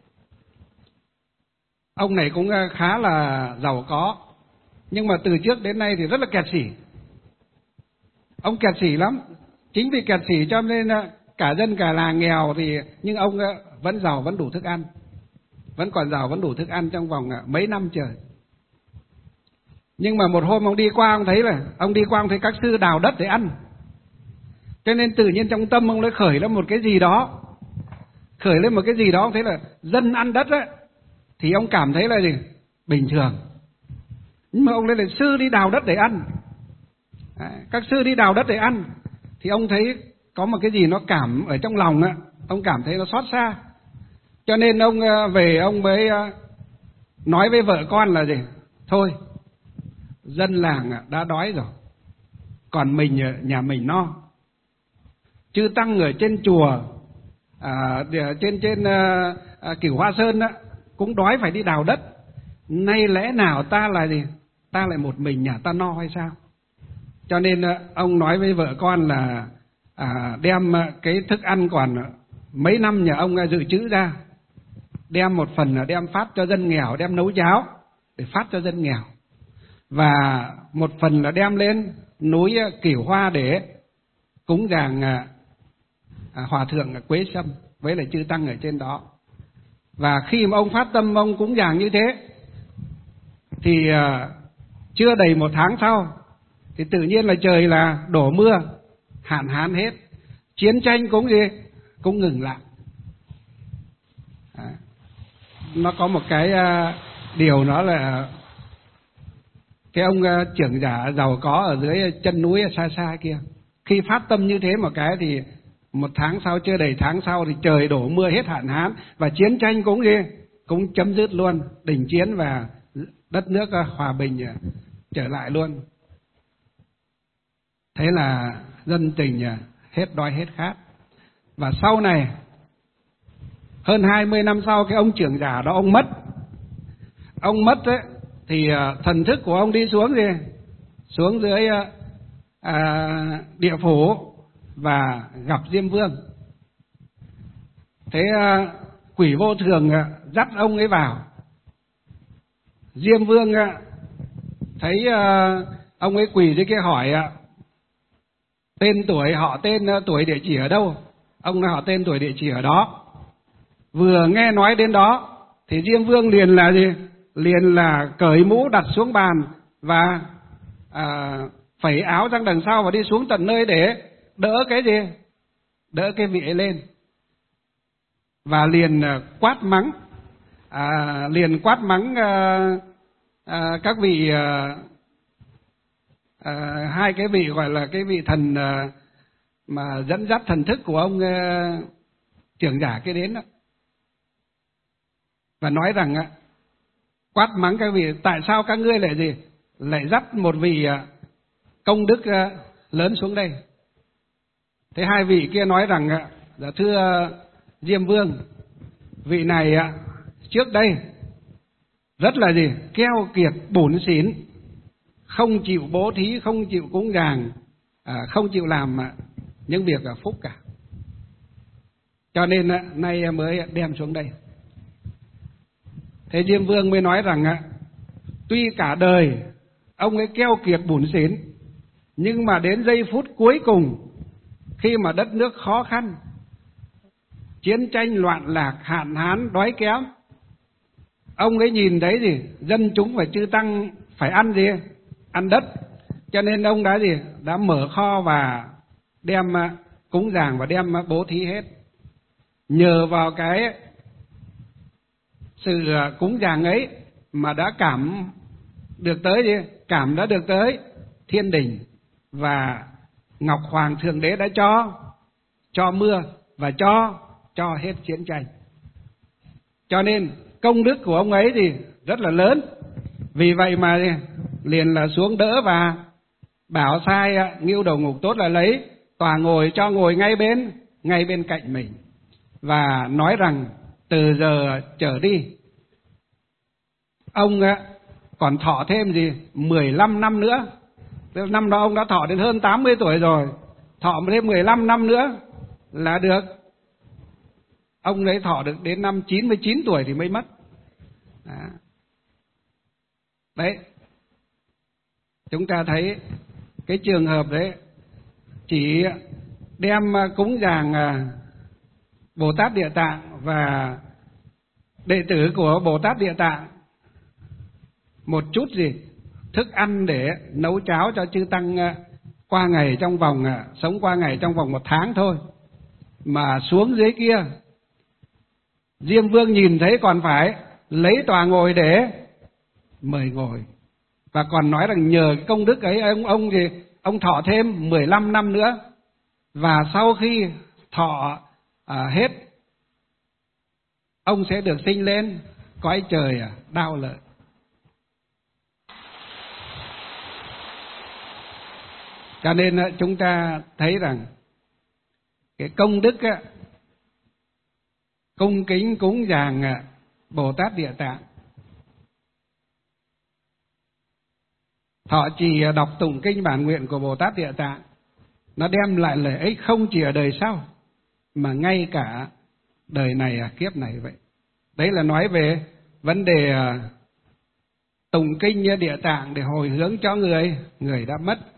Ông này cũng khá là giàu có, nhưng mà từ trước đến nay thì rất là kẹt xỉ. Ông kẹt xỉ lắm. Chính vì kẹt xỉ cho nên cả dân cả làng nghèo thì nhưng ông vẫn giàu, vẫn đủ thức ăn. Vẫn còn giàu, vẫn đủ thức ăn trong vòng mấy năm trời. Nhưng mà một hôm ông đi qua, ông thấy các sư đào đất để ăn. Cho nên tự nhiên trong tâm ông lại khởi lên một cái gì đó. Ông thấy là dân ăn đất ấy, thì ông cảm thấy là bình thường. Nhưng mà ông lên là sư đi đào đất để ăn. Các sư đi đào đất để ăn thì ông thấy có một cái gì nó cảm ở trong lòng á, ông cảm thấy nó xót xa. Cho nên ông về ông mới nói với vợ con là thôi, dân làng đã đói rồi, còn nhà mình no. Chư tăng ở trên chùa, trên Cửu Hoa Sơn á, cũng đói phải đi đào đất. Nay lẽ nào ta lại một mình nhà ta no hay sao? Cho nên ông nói với vợ con là đem cái thức ăn còn mấy năm nhà ông dự trữ ra, đem một phần là đem phát cho dân nghèo, đem nấu cháo để phát cho dân nghèo, và một phần là đem lên núi Cửu Hoa để cúng dường hòa thượng Quế Sâm với lại chư tăng ở trên đó. Và khi mà ông phát tâm ông cúng dường như thế thì chưa đầy một tháng sau thì tự nhiên là trời là đổ mưa, hạn hán hết, chiến tranh cũng ngừng lại. Nó có một cái điều đó là cái ông trưởng giả giàu có ở dưới chân núi xa xa kia, khi phát tâm như thế một cái thì một tháng sau, chưa đầy tháng sau thì trời đổ mưa hết, hạn hán, và chiến tranh cũng chấm dứt luôn, đình chiến, và đất nước hòa bình trở lại luôn. Thế là dân tình hết đói hết khát. Và sau này hơn 20 năm sau, cái ông trưởng giả đó ông mất ấy, thì thần thức của ông đi xuống dưới địa phủ và gặp Diêm Vương. Thế quỷ vô thường dắt ông ấy vào. Diêm Vương thấy ông ấy quỳ dưới kia hỏi tên tuổi, họ tên, tuổi, địa chỉ ở đâu. Ông nói họ tên tuổi địa chỉ ở đó. Vừa nghe nói đến đó thì Diêm Vương liền là cởi mũ đặt xuống bàn và phẩy áo sang đằng sau và đi xuống tận nơi để đỡ cái vị ấy lên, và liền quát mắng các vị, hai cái vị gọi là cái vị thần mà dẫn dắt thần thức của ông trưởng giả kia đến đó. Và nói rằng quát mắng các vị, tại sao các ngươi lại dắt một vị công đức lớn xuống đây. Thế hai vị kia nói rằng dạ thưa Diêm Vương, vị này trước đây rất là keo kiệt bủn xỉn, không chịu bố thí, không chịu cúng dường, không chịu làm những việc phúc cả, cho nên nay mới đem xuống đây. Thế Diêm Vương mới nói rằng tuy cả đời ông ấy keo kiệt bủn xỉn, nhưng mà đến giây phút cuối cùng, khi mà đất nước khó khăn, chiến tranh loạn lạc, hạn hán, đói kém, ông ấy nhìn thấy dân chúng và chư tăng phải ăn ăn đất, cho nên ông đã mở kho và đem cúng dường và đem bố thí hết. Nhờ vào cái sự cúng dường ấy mà đã cảm được tới gì? Cảm đã được tới thiên đình, và Ngọc Hoàng Thượng Đế đã cho mưa và cho hết chiến tranh. Cho nên công đức của ông ấy thì rất là lớn. Vì vậy mà liền là xuống đỡ và bảo sai Ngưu Đầu Ngục Tốt là lấy tòa ngồi cho ngồi ngay bên cạnh mình, và nói rằng từ giờ trở đi ông còn thọ thêm 15 năm nữa. Năm đó ông đã thọ đến hơn 80 tuổi rồi, thọ thêm 15 năm nữa là được. Ông ấy thọ được đến năm 99 tuổi thì mới mất. Đấy, chúng ta thấy cái trường hợp đấy, chỉ đem cúng dường Bồ Tát Địa Tạng và đệ tử của Bồ Tát Địa Tạng một chút thức ăn để nấu cháo cho chư tăng qua ngày trong vòng sống qua ngày trong vòng 1 tháng thôi, mà xuống dưới kia Diêm Vương nhìn thấy còn phải lấy tòa ngồi để mời ngồi, và còn nói rằng nhờ cái công đức ấy ông thọ thêm 15 năm nữa, và sau khi thọ hết ông sẽ được sinh lên cõi trời Đao Lợi. Cho nên chúng ta thấy rằng cái công đức cung kính cúng dường Bồ Tát Địa Tạng, thọ trì đọc tụng kinh bản nguyện của Bồ Tát Địa Tạng, nó đem lại lợi ích không chỉ ở đời sau mà ngay cả đời này kiếp này vậy. Đấy là nói về vấn đề tụng kinh Địa Tạng để hồi hướng cho người đã mất.